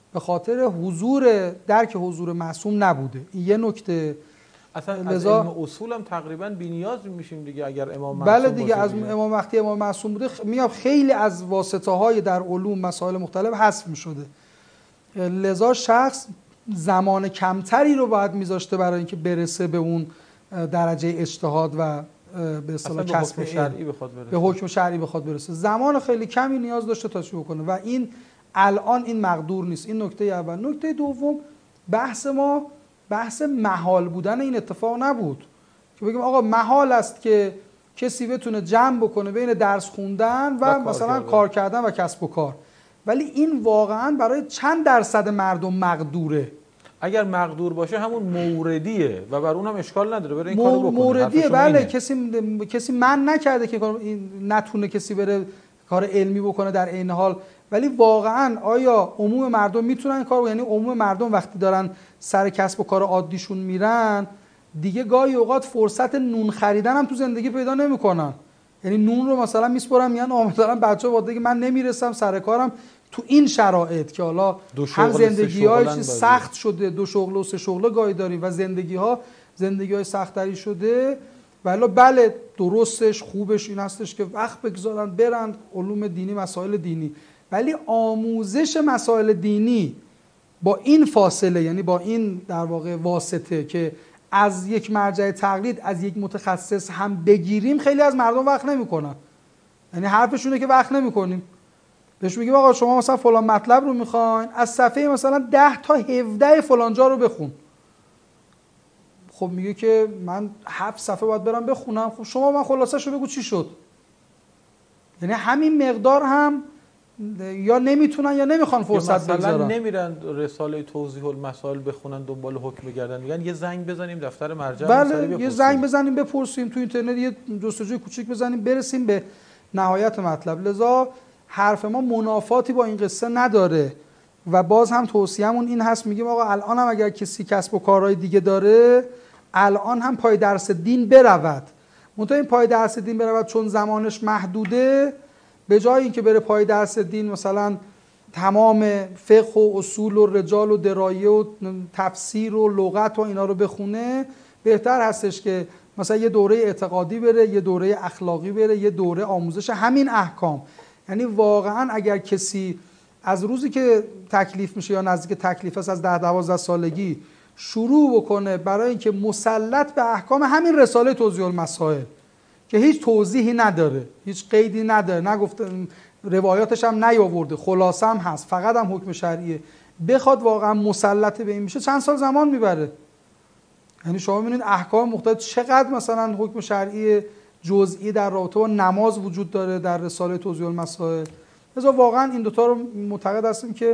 به خاطر حضور درک حضور معصوم نبوده. این یه نکته. اصلا از لذا... علم اصول هم تقریبا بی‌نیاز میشیم دیگه اگر امام معصوم بله دیگه باشه از دیگه. امام وقتی امام معصوم بوده میاد خیلی از واسطه های در علوم مسائل مختلف حذف میشده. لذا شخص زمان کمتری رو باید میذاشته برای اینکه برسه به اون درجه اجتهاد و به اصطلاح کسب شرعی بخواد برسه. به حکم شرعی بخواد برسه. زمان خیلی کمی نیاز داشته تا چی بکنه و این الان این مقدور نیست. این نکته اول. نکته دوم، بحث ما بحث محال بودن این اتفاق نبود که بگیم آقا محال است که کسی بتونه جمع بکنه بین درس خوندن و, و مثلا کار, کار کردن و کسب و کار، ولی این واقعا برای چند درصد مردم مقدوره. اگر مقدور باشه همون موردیه و بر اونم اشکال نداره بره این کارو بکنه. موردیه بله. کسی کسی من نکرده که نتونه کسی بره کار علمی بکنه در این حال، ولی واقعا آیا عموم مردم میتونن این کارو؟ یعنی عموم مردم وقتی دارن سر کسب و کار عادیشون میرن دیگه گاهی اوقات فرصت نون خریدن هم تو زندگی پیدا نمیکنن. یعنی نون رو مثلا میسپرن میگن مثلا بچه‌ها وقتی که من نمیرسم سر کارم تو این شرایط که حالا هم زندگی‌های سخت شده، دو شغل و سه شغل گاهی داریم و زندگی‌ها زندگی‌های سخت‌تری شده، ولی بله درستش خوبش این هستش که وقت بگذارن برن علوم دینی، مسائل دینی، ولی آموزش مسائل دینی با این فاصله، یعنی با این در واقع واسطه که از یک مرجع تقلید از یک متخصص هم بگیریم، خیلی از مردم وقت نمی‌کنن. یعنی حرفشونه که وقت نمی‌کنیم. بهش میگیم آقا شما مثلا فلان مطلب رو میخواین از صفحه مثلا ده تا هفده فلان جا رو بخون. خب میگه که من هفت صفحه باید برم بخونم. خب شما من خلاصش رو بگو چی شد. یعنی همین مقدار هم یا نمیتونن یا نمیخوان فرصت بگذارن. مثلا نمیرن رساله توضیح المسائل بخونن دنبال حکم بگردن، میگن یه زنگ بزنیم دفتر مرجع بله یه زنگ بزنیم بپرسیم تو اینترنت یه جستجوی کوچیک بزنیم برسیم به نهایت مطلب. لذا حرف ما منافاتی با این قصه نداره و باز هم توصیه‌مون این هست، میگیم آقا الان هم اگر کسی کسب و کارهای دیگه داره الان هم پای درس دین برود. منتها این پای درس دین برود چون زمانش محدوده، به جای اینکه بره پای درس دین مثلا تمام فقه و اصول و رجال و درایه و تفسیر و لغت و اینا رو بخونه، بهتر هستش که مثلا یه دوره اعتقادی بره، یه دوره اخلاقی بره، یه دوره آموزش همین احکام. یعنی واقعا اگر کسی از روزی که تکلیف میشه یا نزدیک تکلیف است از ده دوازده سالگی شروع بکنه برای اینکه مسلط به احکام همین رساله توضیح المسائل که هیچ توضیحی نداره، هیچ قیدی نداره، نگفته روایاتش هم نیاورده، خلاصه هم هست، فقط هم حکم شرعیه، بخواد واقعا مسلط به این میشه چند سال زمان میبره. یعنی شما میبینید احکام مختلف چقدر مثلا حکم شرعی جزئی در رابطه با نماز وجود داره در رساله توضیح المسائل. لذا واقعا این دوتا رو معتقد هستیم که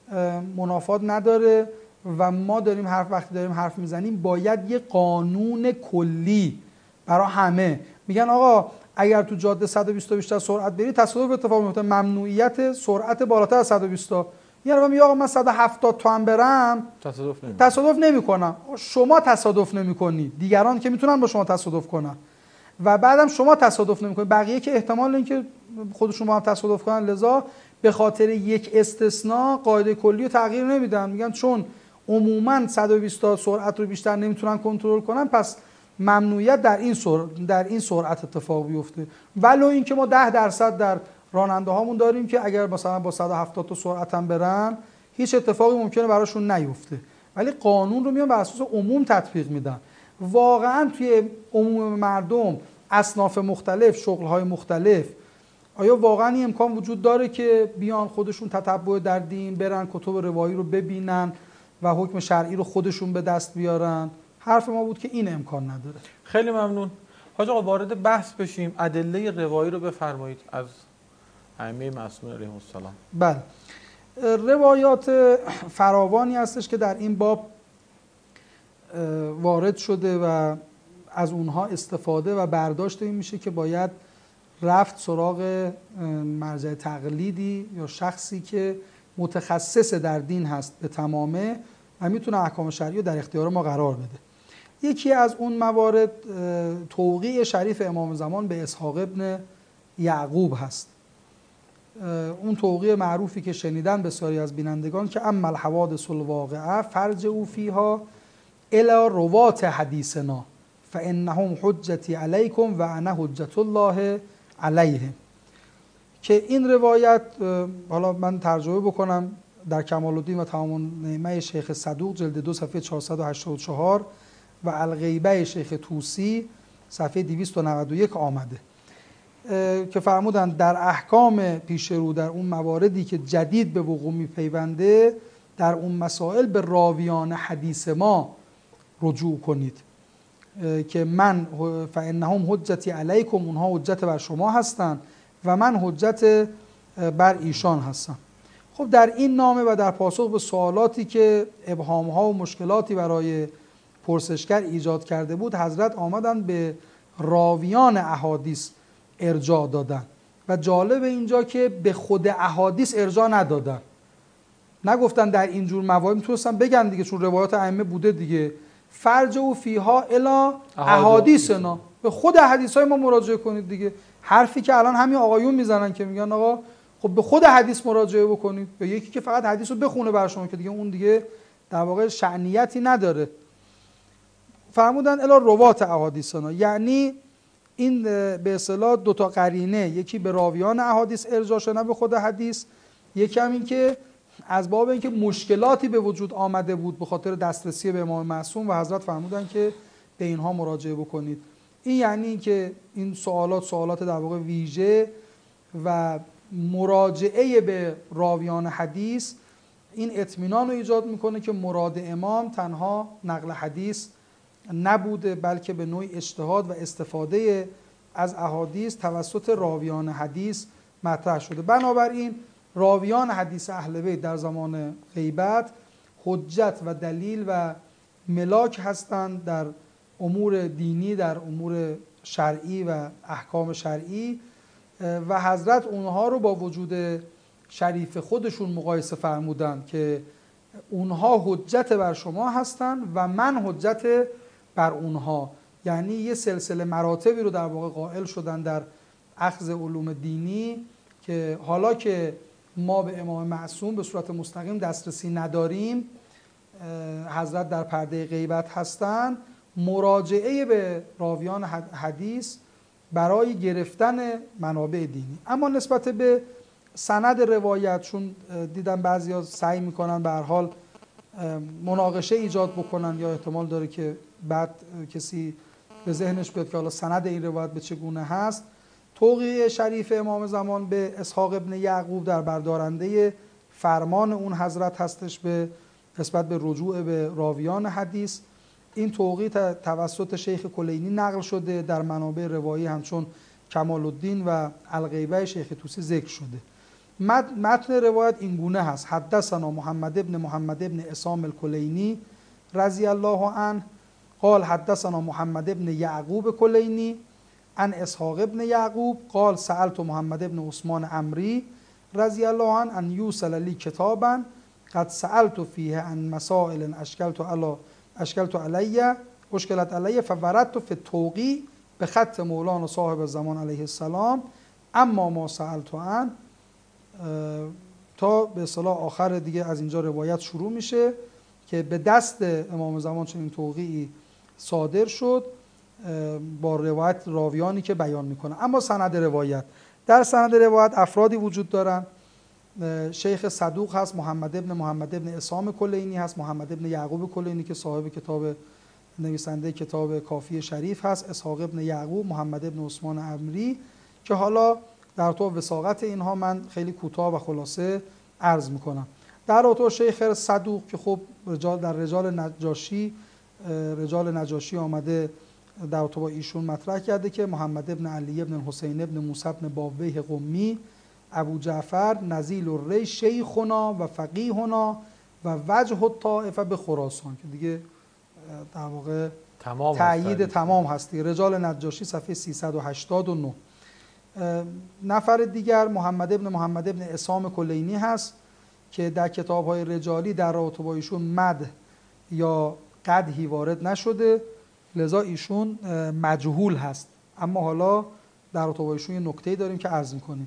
منافات نداره و ما داریم حرف وقتی داریم حرف میزنیم باید یه قانون کلی برای همه. میگن آقا اگر تو جاده صد و بیست تا بیشتر سرعت بری تصادف اتفاق میفته، ممنوعیت سرعت بالاتر از صد و بیست تا. یعنی میگه آقا من صد و هفتاد تا هم برم تصادف نمی تصادف نمیکنم. شما تصادف نمیکنی، دیگران که میتونن با شما تصادف کنن و بعدم شما تصادف نمیکنید، بقیه که احتمال اینکه خودشون با هم تصادف کنن. لذا به خاطر یک استثناء قاعده کلی رو تغییر نمیدن، میگن چون عموما صد و بیست تا سرعت رو بیشتر نمیتونن کنترل کنن پس ممنوعیت در این سرعت در این سرعت اتفاق بیفته. ولو اینکه ما ده درصد در راننده هامون داریم که اگر مثلا با صد و هفتاد تا سرعت هم برن هیچ اتفاقی ممکنه براشون نیفته، ولی قانون رو میان بر اساس عموم تطبیق میدن. واقعا توی عموم مردم اصناف مختلف، شغل‌های مختلف، آیا واقعا این امکان وجود داره که بیان خودشون تتبع در دین برن کتب روایی رو ببینن و حکم شرعی رو خودشون به دست بیارن؟ حرف ما بود که این امکان نداره. خیلی ممنون. حاج آقا وارد بحث بشیم. ادله روایی رو بفرمایید از ائمه معصومین علیهم السلام. بله. روایات فراوانی هستش که در این باب وارد شده و از اونها استفاده و برداشت این میشه که باید رفت سراغ مرجع تقلیدی یا شخصی که متخصص در دین هست به تمامه و میتونه احکام شرعی رو در اختیار ما قرار بده. یکی از اون موارد توقیع شریف امام زمان به اسحاق ابن یعقوب هست. اون توقیع معروفی که شنیدن بسیاری از بینندگان که اما الحوادث الواقعه فرجعوا فیها الی روات حدیثنا فانهم حجتی علیکم و انا حجت الله علیهم، که این روایت حالا من ترجمه بکنم در کمال الدین و تمام النعمه شیخ صدوق جلد دو صفحه چهارصد و هشتاد و چهار و الغیبه شیخ طوسی صفحه دویست و نود و یک آمده که فرمودن در احکام پیش رو در اون مواردی که جدید به وقوع میپیونده در اون مسائل به راویان حدیث ما رجوع کنید که من فانهم حجتی علیکم، اونها حجت بر شما هستند و من حجت بر ایشان هستم. خب در این نامه و در پاسخ به سوالاتی که ابهامها و مشکلاتی برای پرسشگر ایجاد کرده بود، حضرت آمدن به راویان احادیث ارجاع دادن و جالب اینجا که به خود احادیث ارجاع ندادن، نگفتن در اینجور مواقع، میتونستن بگن دیگه چون روایات ائمه بوده دیگه، فرجعوا فیها الی احادیثنا، به خود حدیث های ما مراجعه کنید دیگه. حرفی که الان همین آقایون میزنن که میگن آقا خب به خود حدیث مراجعه بکنید، به یکی که فقط حدیث رو بخونه بر شما که دیگه اون دیگه در واقع شأنیتی نداره. فرمودن الی روات احادیثنا، یعنی این به اصطلاح دو تا قرینه، یکی به راویان احادیث ارجاع شده نه به خود حدیث، یکی هم این که از باب اینکه مشکلاتی به وجود آمده بود به خاطر دسترسی به امام معصوم و حضرت فرمودن که به اینها مراجعه بکنید. این یعنی که این سوالات سوالات در واقع ویژه و مراجعه به راویان حدیث این اطمینان رو ایجاد میکنه که مراد امام تنها نقل حدیث نبوده، بلکه به نوعی اجتهاد و استفاده از احادیث توسط راویان حدیث مطرح شده. بنابراین راویان حدیث اهل بیت در زمان غیبت حجت و دلیل و ملاک هستند در امور دینی، در امور شرعی و احکام شرعی، و حضرت اونها رو با وجود شریف خودشون مقایسه فرمودند که اونها حجت بر شما هستند و من حجت بر اونها، یعنی یه سلسله مراتبی رو در واقع قائل شدن در اخذ علوم دینی که حالا که ما به امام معصوم به صورت مستقیم دسترسی نداریم، حضرت در پرده غیبت هستند، مراجعه به راویان حدیث برای گرفتن منابع دینی. اما نسبت به سند روایت، چون دیدم بعضیا سعی میکنن به هر حال مناقشه ایجاد بکنن یا احتمال داره که بعد کسی به ذهنش بیاد که حالا سند این روایت به چگونه هست، توقیع شریف امام زمان به اسحاق ابن یعقوب در بردارنده فرمان اون حضرت هستش به نسبت به رجوع به راویان حدیث. این توقیع توسط شیخ کلینی نقل شده، در منابع روایی همچون کمال الدین و الغیبه شیخ طوسی ذکر شده. متن روایت این گونه هست: حدثنا محمد ابن محمد ابن عصام الکلینی رضی الله عنه قال حدثنا محمد ابن یعقوب کلینی عن اسحاق ابن یعقوب قال سألت محمد ابن عثمان عمری رضی الله عنه ان یوصل لی کتابا قد سألت فیه عن مسائل اشکلت علی اشکلت علی اشکلت علی فوردت فی التوقیع به خط مولانا صاحب الزمان علیه السلام اما ما سألت عن، تا به اصطلاح آخر دیگه از اینجا روایت شروع میشه که به دست امام زمان چنین توقیعی صادر شد با روایت راویانی که بیان میکنه. اما سند روایت، در سند روایت افرادی وجود دارن. شیخ صدوق هست، محمد ابن محمد ابن عصام کلینی هست، محمد ابن یعقوب کلینی که صاحب کتاب نویسنده کتاب کافی شریف هست، اسحاق ابن یعقوب، محمد ابن عثمان عمری که حالا در تو وثاقت اینها من خیلی کوتاه و خلاصه عرض میکنم. در اتو شیخ صدوق که خب رجال در رجال نجاشی رجال نجاشی آمده در اتو با ایشون مطرح کرده که محمد ابن علی ابن حسین ابن موسی ابن باویه قمی ابو جعفر نزیل الری شیخنا و فقیهنا و وجه الطائفه به خراسان، که دیگه در واقع تمام تأیید تمام هست دیگه. رجال نجاشی صفحه سیصد و هشتاد و نه. نفر دیگر محمد ابن محمد ابن عصام کلینی هست که در کتاب‌های رجالی در رابطه با ایشون مدح یا قدحی وارد نشده، لذا ایشون مجهول هست. اما حالا در رابطه با ایشون یه نکته‌ای داریم که عرض می‌کنیم.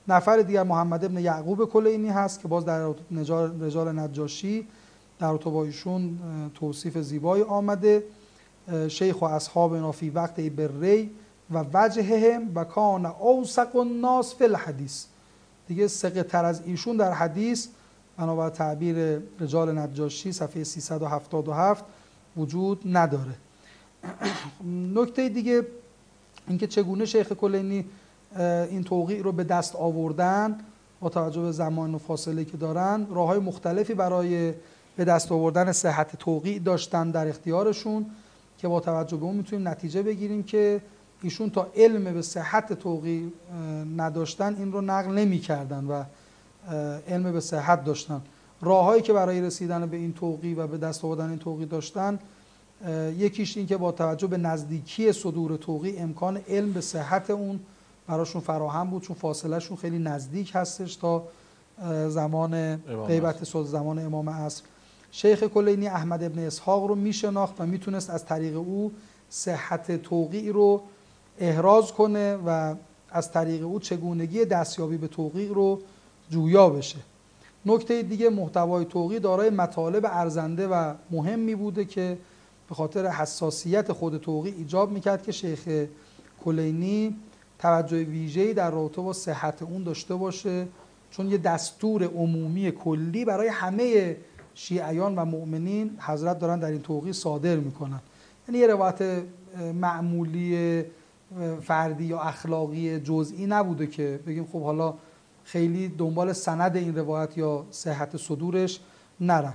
نفر دیگر محمد ابن یعقوب کلینی هست که باز در رجال نجاشی در رابطه با ایشون توصیف زیبایی آمده. شیخ و اصحابنا فی وقت بری و وجههم و کان اوثق الناس فی الحدیث. دیگه ثقه تر از ایشون در حدیث بنابر تعبیر رجال نجاشی صفحه سیصد و هفتاد و هفت وجود نداره. نکته دیگه اینکه چگونه شیخ کلینی این توقیع رو به دست آوردن با توجه به زمان و فاصله که دارن، راه‌های مختلفی برای به دست آوردن صحت توقیع داشتن در اختیارشون که با توجه به اون میتونیم نتیجه بگیریم که ایشون تا علم به صحت توقیع نداشتن این رو نقل نمی کردن و علم به صحت داشتن. راههایی که برای رسیدن به این توقیع و به دست آوردن این توقیع داشتن، یکیش این که با توجه به نزدیکی صدور توقیع امکان علم به صحت اون براشون فراهم بود، چون فاصله شون خیلی نزدیک هستش تا زمان غیبت صلح زمان امام عصر. شیخ کلینی احمد ابن اسحاق رو میشناخت و میتونست از طریق او صحت توقیع رو احراز کنه و از طریق او چگونگی دستیابی به توقیع رو جویا بشه. نکته دیگه، محتوای توقیع دارای مطالب ارزنده و مهمی بوده که به خاطر حساسیت خود توقیع ایجاب میکرد که شیخ کلینی توجه ویژه‌ای در رابطه با صحت اون داشته باشه، چون یه دستور عمومی کلی برای همه شیعیان و مؤمنین حضرت دارن در این توقیع صادر میکنن. یعنی یه روایت معمولی فردی یا اخلاقی جزئی نبوده که بگیم خب حالا خیلی دنبال سند این روایت یا صحت صدورش نرن.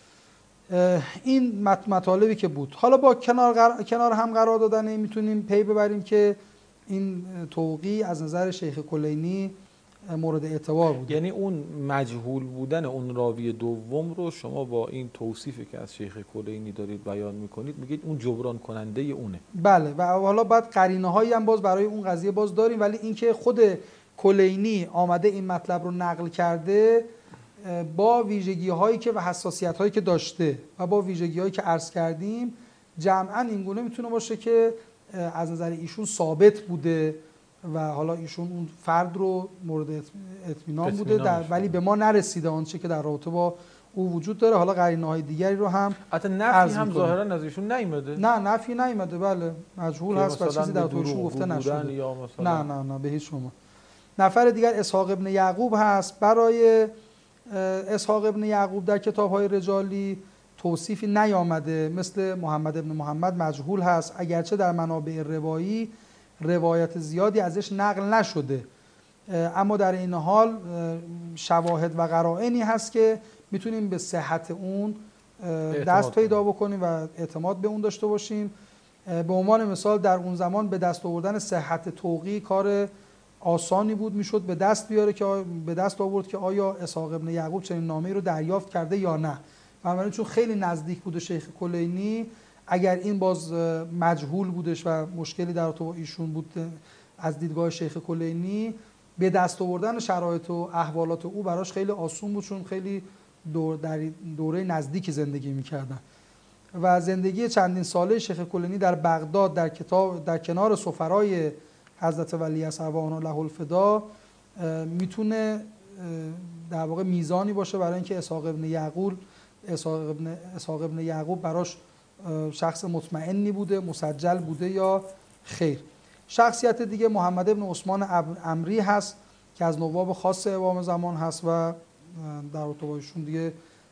این مطالبی که بود. حالا با کنار, غر... کنار هم قرار دادن میتونیم پی ببریم که این توقیع از نظر شیخ کلینی مورد اعتبار بود. یعنی اون مجهول بودن اون راوی دوم رو شما با این توصیفی که از شیخ کلینی دارید بیان میکنید میگید اون جبران کننده اونه. بله، و حالا بعد قرینه هایی هم باز برای اون قضیه باز داریم، ولی اینکه خود کلینی آمده این مطلب رو نقل کرده با ویژگی هایی که و حساسیت هایی که داشته و با ویژگی هایی که عرض کردیم جمعاً این گونه میتونه باشه که از نظر ایشون ثابت بوده و حالا ایشون اون فرد رو مورد اطمینان بوده در، ولی به ما نرسیده آنچه که در رابطه با او وجود داره. حالا قرینه‌های دیگری رو هم حتی نفی هم ظاهرا از ایشون نیومده. نه نفی نیومده، بله مجهول هست و چیزی در توشو گفته نشده. نه نه نه به هیچ شما. نفر دیگر اسحاق ابن یعقوب هست. برای اسحاق ابن یعقوب در کتاب‌های رجالی توصیفی نیامده، مثل محمد ابن محمد مجهول هست، اگرچه در منابع روایی روایت زیادی ازش نقل نشده، اما در این حال شواهد و قرائنی هست که میتونیم به صحت اون دست پیدا بکنیم و اعتماد به اون داشته باشیم. به عنوان مثال در اون زمان به دست آوردن صحت توقیع کار آسانی بود، میشد به دست بیاره که به دست آورد که آیا اسحاق ابن یعقوب چنین نامه‌ای رو دریافت کرده یا نه. بنابراین چون خیلی نزدیک بوده شیخ کلینی، اگر این باز مجهول بودش و مشکلی در تو ایشون بود از دیدگاه شیخ کلینی، به دست آوردن شرایط و احوالات او براش خیلی آسون بود، چون خیلی دور در دوره نزدیکی زندگی میکردن و زندگی چندین ساله شیخ کلینی در بغداد در کتاب در کنار سفرای حضرت ولیعصر ارواحنا له الفدا میتونه در واقع میزانی باشه برای اینکه اسحاق ابن یعقوب اسحاق ابن اسحاق ابن یعقوب براش شخص مطمئنی بوده، مسجل بوده یا خیر. شخصیت دیگه محمد ابن عثمان عمری هست که از نواب خاص امام زمان هست و در ارتباطشون دیگه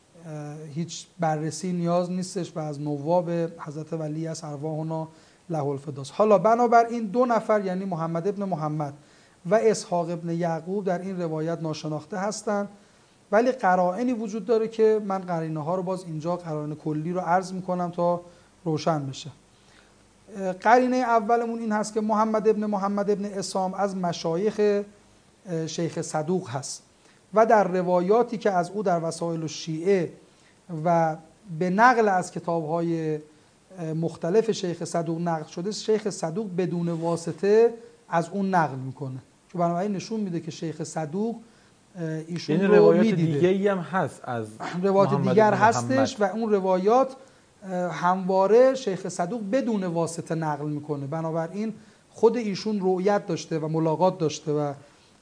هیچ بررسی نیاز نیستش و از نواب حضرت ولیعصر ارواحنا له الفدا. حالا بنابراین دو نفر یعنی محمد ابن محمد و اسحاق ابن یعقوب در این روایت ناشناخته هستند، ولی قرائنی وجود داره که من قرینه ها رو باز اینجا قرائن کلی رو عرض میکنم تا روشن بشه. قرینه اولمون این هست که محمد ابن محمد ابن اسام از مشایخ شیخ صدوق هست و در روایاتی که از او در وسائل الشیعه و به نقل از کتاب‌های مختلف شیخ صدوق نقل شده، شیخ صدوق بدون واسطه از اون نقل میکنه، که بنابراین نشون میده که شیخ صدوق ایشون یعنی رو روایات میدیده. دیگه‌ای هم هست از روایات دیگر هستش و اون روایات همواره شیخ صدوق بدون واسطه نقل میکنه، بنابراین خود ایشون رؤیت داشته و ملاقات داشته و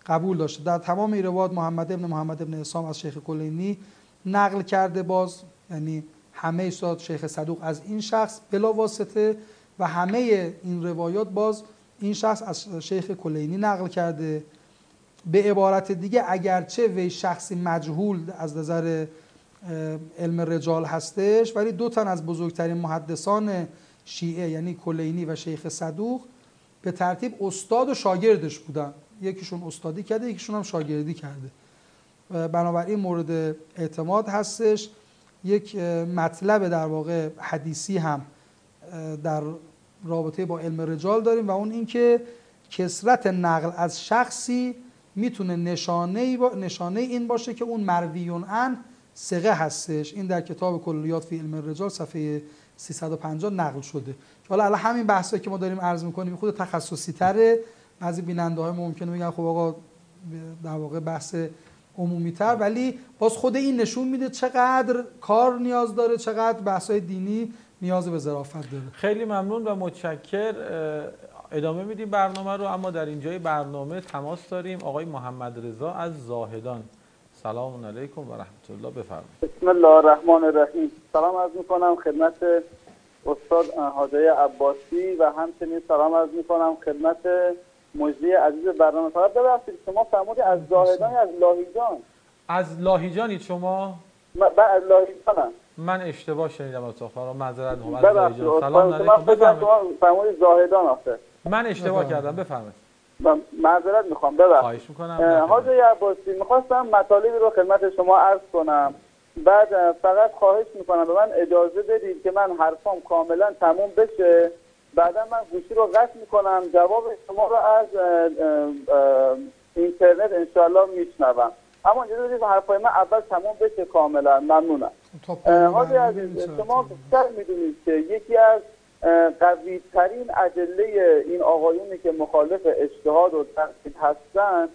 قبول داشته. در تمام این روایات محمد ابن محمد ابن عصام از شیخ کلینی نقل کرده، باز یعنی همه استاد شیخ صدوق از این شخص بلا واسطه و همه این روایات باز این شخص از شیخ کلینی نقل کرده. به عبارت دیگه اگرچه وی شخصی مجهول از نظر علم رجال هستش، ولی دو تن از بزرگترین محدثان شیعه یعنی کلینی و شیخ صدوق به ترتیب استاد و شاگردش بودن. یکیشون استادی کرده، یکیشون هم شاگردی کرده. بنابراین مورد اعتماد هستش. یک مطلب در واقع حدیثی هم در رابطه با علم رجال داریم و اون این که کثرت نقل از شخصی میتونه نشانه با... نشانه این باشه که اون مرویون عن ثقه هستش. این در کتاب کلیات فی علم الرجال صفحه سیصد و پنجاه نقل شده. حالا الان همین بحثایی که ما داریم عرض می‌کنیم خود تخصصی تره. بعضی بیننده‌ها ممکنه بگن خب آقا در واقع بحث عمومی تر، ولی باز خود این نشون میده چقدر کار نیاز داره، چقدر بحث‌های دینی نیاز به ظرافت داره. خیلی ممنون و متشکر. ادامه میدیم برنامه رو، اما در اینجای برنامه تماس داریم آقای محمد رضا از زاهدان. سلام علیکم و رحمت الله، بفرمایید. بسم الله الرحمن الرحیم. سلام عرض میکنم خدمت استاد حاجی عباسی و همچنین سلام عرض میکنم خدمت مجری عزیز برنامه. فقط ببخشید شما فرمودید از زاهدان یا از لاهیجان؟ از لاهیجانید شما؟ من از لاهیجانم. من اشتباه شنیدم استاد فرام، معذرت میخوام. از لاهیجان. سلام علیکم. بفرمایید. فرمودید زاهدان آخه. من اشتباه کردم، بفرمایید. معذرت میخوام، ببخشید. خواهش میکنم. حاجی عباسی میخواستم مطالبی رو خدمت شما عرض کنم. بعد فقط خواهش میکنم به من اجازه بدید که من حرفام کاملا تموم بشه، بعدا من گوشی رو قطع میکنم، جواب شما رو از اینترنت انشاءالله میشنوم. اما اجازه بدید حرفای من اول تموم بشه کاملا. ممنونم. حاجی عزیز، شما بیشتر میدونید که یکی از قوی ترین ادله این آقایونی که مخالف اجتهاد و تقلید هستن،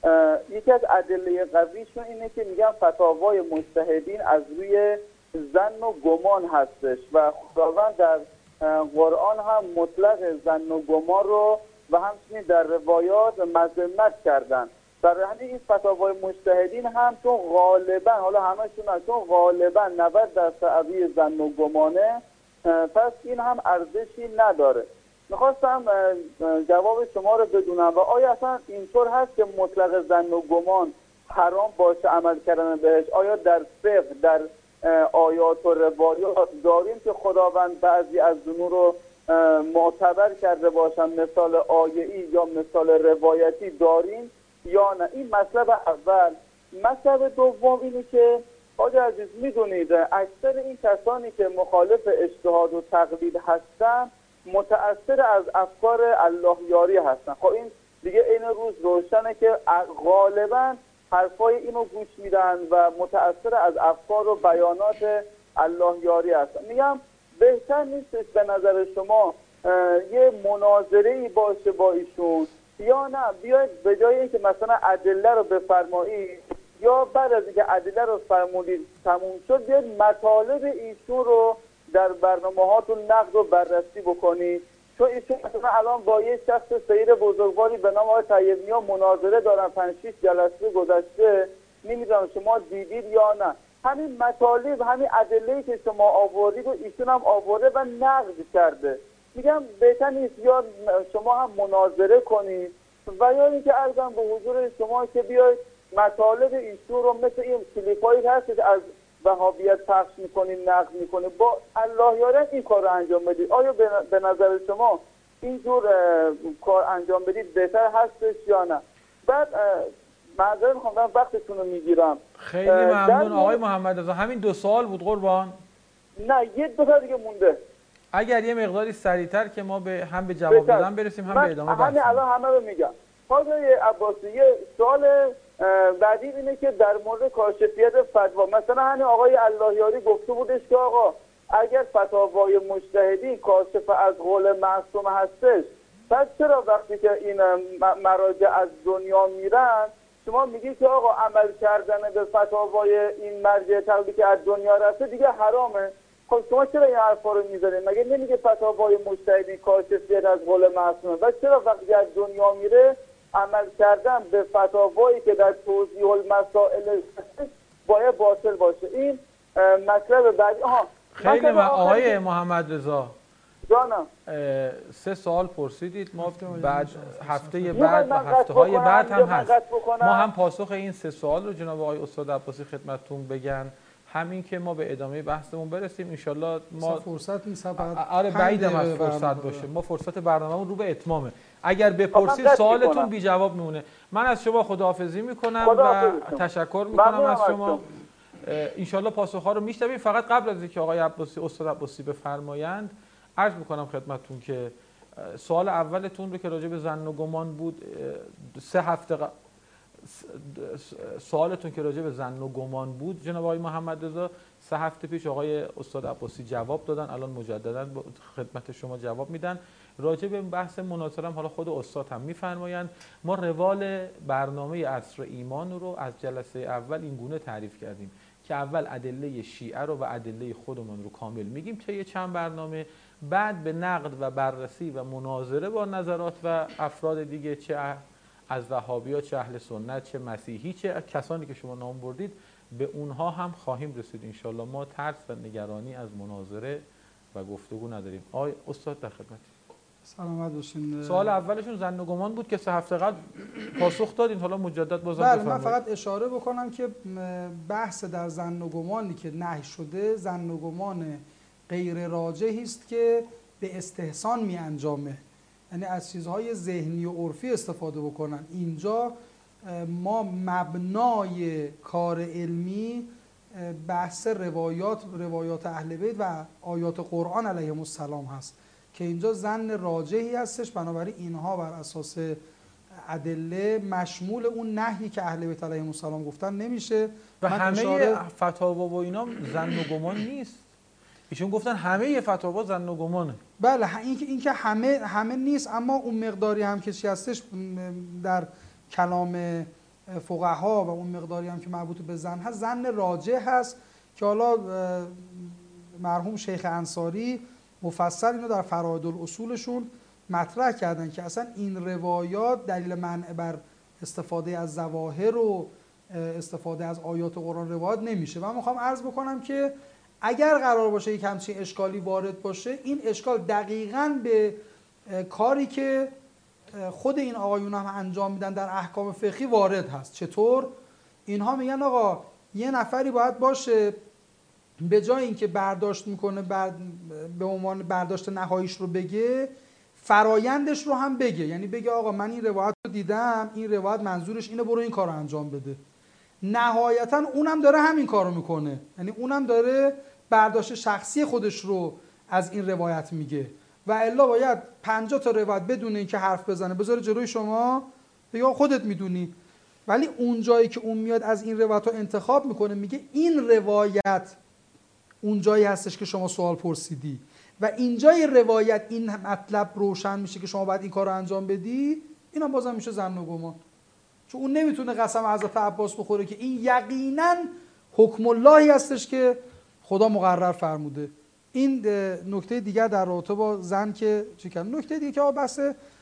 یکی از ادله قویشون اینه که میگن فتاوای مجتهدین از روی ظن و گمان هستش و خداوند در قرآن هم مطلق ظن و گمان رو و همچنین در روایات مذمت کردن. در همین این فتاوای مجتهدین هم چون غالبا، حالا همشون هم چون غالبا نود درصد روی ظن و گمانه، پس این هم ارزشی نداره. میخواستم جواب شما رو بدونم و آیا اصلا اینطور هست که مطلق ظن و گمان حرام باشه عمل کردن بهش؟ آیا در فقه در آیات و روایات داریم که خداوند بعضی از ظنون رو معتبر کرده باشن، مثال آیه‌ای یا مثال روایتی داریم یا نه؟ این مطلب اول. مطلب دوم اینه که آقای عزیز میدونید اکثر این کسانی که مخالف اجتهاد و تقلید هستن متأثر از افکار الله یاری هستن. خب این دیگه این روز روشنه که غالبا حرفای اینو گوش میدن و متأثر از افکار و بیانات الله یاری هستن. میگم بهتر نیستش به نظر شما یه مناظره‌ای باشه با ایشون، یا نه بیاید به جای اینکه مثلا ادله رو بفرمایید یا بعد از اینکه ادله رو فرمودید تموم شد بیاید مطالب ایشون رو در برنامه‌هاتون نقد و بررسی بکنید؟ چون ایشون مثلا الان با یه شخص سید بزرگواری به نام آقای طیب‌نیا مناظره دارن، پنج شش جلسه گذشته، نمیدونم شما دیدید یا نه. همین مطالب، همین ادله‌ای که شما آوردید و ایشون هم آورده و نقد کرده. میگم بهتر نیست یا شما هم مناظره کنید و یا اینکه عرضم به حضور شما که بیاید مطالب ایشون رو مثل این کلیپایی هست که از وهابیت پخش میکنید نقد میکنید با الله یاره این کار رو انجام بدید. آیا به نظر شما اینجور کار انجام بدید بهتر هستش یا نه؟ بعد معذرت میخوام وقتتون رو میگیرم. خیلی ممنون آقای محمد رضا. همین دو سوال بود قربان؟ نه یه دو تا دیگه مونده. اگر یه مقداری سریعتر که ما به هم به جواب دادن برسیم هم به ادامه بحث. همین الان همه رو میگم. حاجی عباسی یه سوال بعدی اینه که در مورد کاشفیت فتوا، مثلا همین آقای الله یاری گفته بودش که آقا اگر فتاوای مجتهدین کاشف از قول معصوم هستش، پس چرا وقتی که این مراجع از دنیا میرن شما میگی که آقا عمل کردن به فتاوای این مرجع تقلیدی که از دنیا رفته دیگه حرامه؟ خب شما چرا این حرفا رو میذارید؟ مگه نمیگه فتاوای مجتهدین کاشفیت از قول معصومه؟ بس چرا وقتی از دنیا میره عمل کردن به فتاوایی که در توضیح المسائل باید باطل باشه. این مطلب بعدی. آها خیلی من آقای محمد رضا جانم سه سوال پرسیدید، ما بعد هفته بعد و هفته های بعد هم هست ما هم پاسخ این سه سوال رو جناب آقای استاد عباسی خدمتتون بگن، همین که ما به ادامه بحثمون برسیم ان شاءالله. ما فرصت نیست، آره بعیدم از فرصت باشه، ما فرصت برنامه‌مون رو به اتمامه. اگر بپرسید سوالتون بی جواب میمونه. من از شما خداحافظی میکنم و تشکر میکنم از شما. ان شاءالله پاسخ‌ها رو میشنویم. فقط قبل از اینکه آقای عباسی استاد عباسی بفرمایند عرض میکنم خدمتتون که سوال اولتون رو که راجع به ظن و گمان بود، سه هفته ق... سوالتون که راجع به ظن و گمان بود جناب آقای محمد رضا، سه هفته پیش آقای استاد عباسی جواب دادن، الان مجددا خدمت شما جواب میدن. راجع به بحث مناظره هم حالا خود استاد هم میفرمایند. ما روال برنامه عصر ایمان رو از جلسه اول این گونه تعریف کردیم که اول ادله شیعه رو و ادله خودمون رو کامل میگیم طی چند برنامه، بعد به نقد و بررسی و مناظره با نظرات و افراد دیگه، چه از وهابی‌ها، چه اهل سنت، چه مسیحی، چه کسانی که شما نام بردید، به اونها هم خواهیم رسید ان شاءالله. ما ترس و نگرانی از مناظره و گفتگو نداریم. آقای استاد در خدمت. سلامت باشین. سوال اولشون ظن و گمان بود که سه هفته قبل پاسخ دادین، حالا مجدد بازم بله من فقط اشاره بکنم که بحث در ظن و گمانی که نهی شده ظن و گمان غیر راجحی است که به استحسان می انجامه، یعنی از چیزهای ذهنی و عرفی استفاده بکنن. اینجا ما مبنای کار علمی بحث روایات روایات اهل بیت و آیات قرآن علیهم السلام هست که اینجا ظن راجحی هستش، بنابراین اینها بر اساس ادله مشمول اون نهی که اهل بیت علیهم السلام گفتن نمیشه. و همه اشاره... فتاوا و اینا ظن و گمان نیست. ایشون گفتن همه فتاوا ظن و گمانه. بله این که این که همه همه نیست، اما اون مقداری هم که چی هستش در کلام فقها و اون مقداری هم که مربوط به ظن هست ظن راجح هست که حالا مرحوم شیخ انصاری مفصل اینو در فرائد الاصولشون مطرح کردن که اصلا این روایات دلیل منع بر استفاده از ظواهر و استفاده از آیات قرآن روایت نمیشه. و من میخوام عرض بکنم که اگر قرار باشه یک همچین اشکالی وارد باشه، این اشکال دقیقاً به کاری که خود این آقایون هم انجام میدن در احکام فقهی وارد هست. چطور؟ اینها میگن آقا یه نفری باید باشه به جای اینکه برداشت میکنه بعد به عنوان برداشت نهاییش رو بگه، فرایندش رو هم بگه، یعنی بگه آقا من این روایت رو دیدم، این روایت منظورش اینه، برو این کار رو انجام بده. نهایتا اونم داره همین کار رو میکنه، یعنی اونم داره برداشت شخصی خودش رو از این روایت میگه و الا باید پنجاه تا روایت بدون اینکه حرف بزنه بذاره جلوی شما بگه خودت میدونی. ولی اون جایی که اون میاد از این روایت رو انتخاب میکنه میگه این روایت اون جایی هستش که شما سوال پرسیدی و اینجای روایت این مطلب روشن میشه که شما باید این کار رو انجام بدی، اینا بازم میشه ظن و گمان. چون اون نمیتونه قسم حضرت عباس بخوره که این یقینا حکم اللهی هستش که خدا مقرر فرموده. این نکته دیگر در رابطه با ظن که چی کردن. نکته دیگه که بحث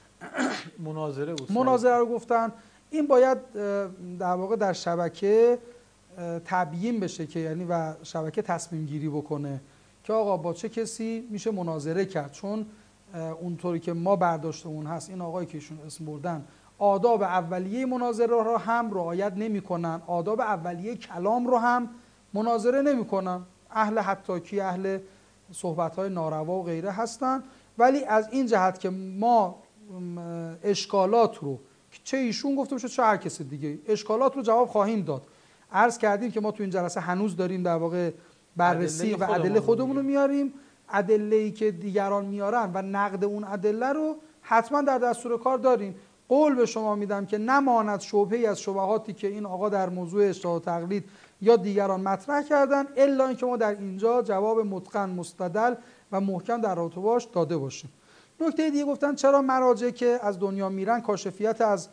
مناظره بود، مناظره رو گفتن، این باید در واقع در شبکه تبیین بشه که یعنی و شبکه تصمیم گیری بکنه که آقا با چه کسی میشه مناظره کرد. چون اونطوری که ما برداشتمون هست این آقایی که ایشون اسم بردن آداب اولیه مناظره رو هم رعایت نمی‌کنن، آداب اولیه کلام رو هم مناظره نمی‌کنن، اهل حتاکی، اهل صحبت‌های ناروا و غیره هستن. ولی از این جهت که ما اشکالات رو چه ایشون گفته باشه چه هر کسی دیگه اشکالات رو جواب خواهیم داد. عرض کردیم که ما تو این جلسه هنوز داریم در واقع بررسی و ادله خودمون رو میاریم، ادله‌ای که دیگران میارن و نقد اون ادله رو حتما در دستور کار داریم. قول به شما میدم که نماند شبهه‌ای از شبهاتی که این آقا در موضوع اجتهاد و تقلید یا دیگران مطرح کردن الا اینکه ما در اینجا جواب متقن مستدل و محکم در رابطه باش داده باشیم. نکته دیگه گفتن چرا مراجع که از دنیا میرن کاشفیت از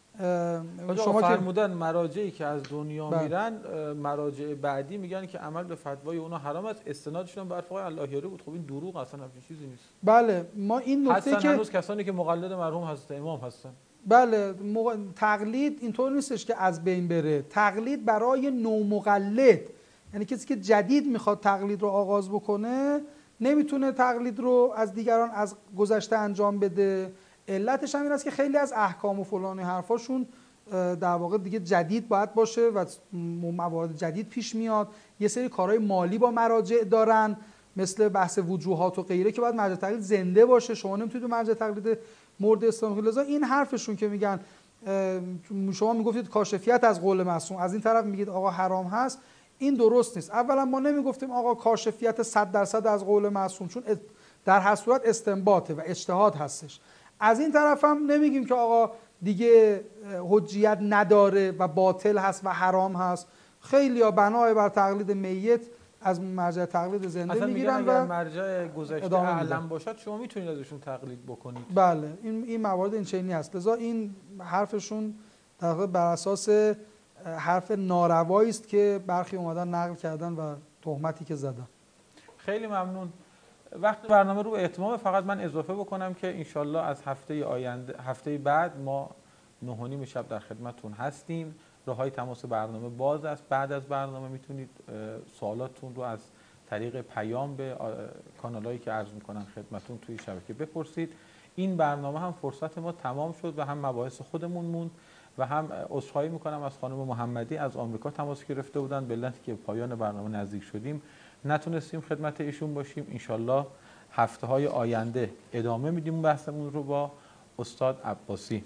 شما فرمودن مراجعی که از دنیا بله. میرن مراجع بعدی میگن که عمل به فتوای اونا حرام است، استنادشون بر فتوای اللهیاری بود. خب این دروغ اصلا همچین چیزی نیست. بله ما این نکته که هنوز کسانی که مقلد مرحوم حضرت امام هستن بله مق... تقلید اینطور نیستش که از بین بره. تقلید برای نومقلد، یعنی کسی که جدید میخواد تقلید رو آغاز بکنه نمیتونه تقلید رو از دیگران از گذشته انجام بده. علتش هم این است که خیلی از احکام و فلان حرفاشون در واقع دیگه جدید باید باشه و موارد جدید پیش میاد. یه سری کارهای مالی با مراجع دارن مثل بحث وجوهات و غیره که باید مرجع تقلید زنده باشه. شما نمیتونید مرجع تقلید مورد استفاده. لذا این حرفشون که میگن شما میگفتید کاشفیت از قول معصوم، از این طرف میگید آقا حرام هست، این درست نیست. اولا ما نمیگفتیم آقا کاشفیت صد درصد از قول معصوم، چون در هر صورت استنباطه و اجتهاد هستش. از این طرف هم نمیگیم که آقا دیگه حجیت نداره و باطل هست و حرام هست. خیلی‌ها بنای بر تقلید میت از مرجع تقلید زنده میگیرن و اگر مرجع گذشته اعلم باشد شما میتونید ازشون تقلید بکنید. بله این این موارد این چنینی هست. لذا این حرفشون در واقع بر اساس حرف ناروایی است که برخی اومدن نقل کردن و تهمتی که زدن. خیلی ممنون. وقت برنامه رو به اتمام، فقط من اضافه بکنم که انشالله از هفته آینده هفته بعد ما نه و نیم شب در خدمتتون هستیم. راههای تماس برنامه باز است. بعد از برنامه میتونید سوالاتتون رو از طریق پیام به کانالایی که عرض میکنن خدمتتون توی شبکه بپرسید. این برنامه هم فرصت ما تمام شد و هم مباحث خودمون موند و هم عذرخواهی میکنم از خانم محمدی از آمریکا تماس گرفته بودن. به علتی که پایان برنامه نزدیک شدیم نتونستیم خدمت ایشون باشیم. انشالله هفته های آینده ادامه میدیم بحثمون رو با استاد عباسی.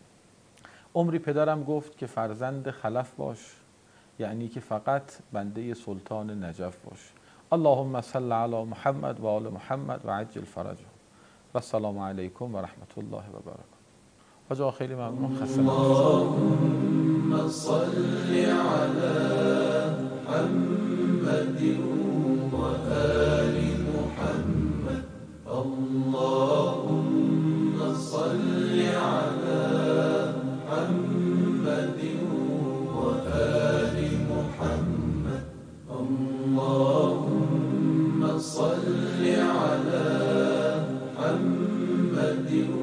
عمری پدرم گفت که فرزند خلف باش، یعنی که فقط بنده سلطان نجف باش. اللهم صل علی محمد و آل محمد و عجل فرجه و السلام علیکم و رحمت الله و برکاته. حاج آقا خیلی ممنون. خسته اللهم صل علی محمد و آل محمد. اللهم صل علی محمد و آل محمد. اللهم صل علی محمد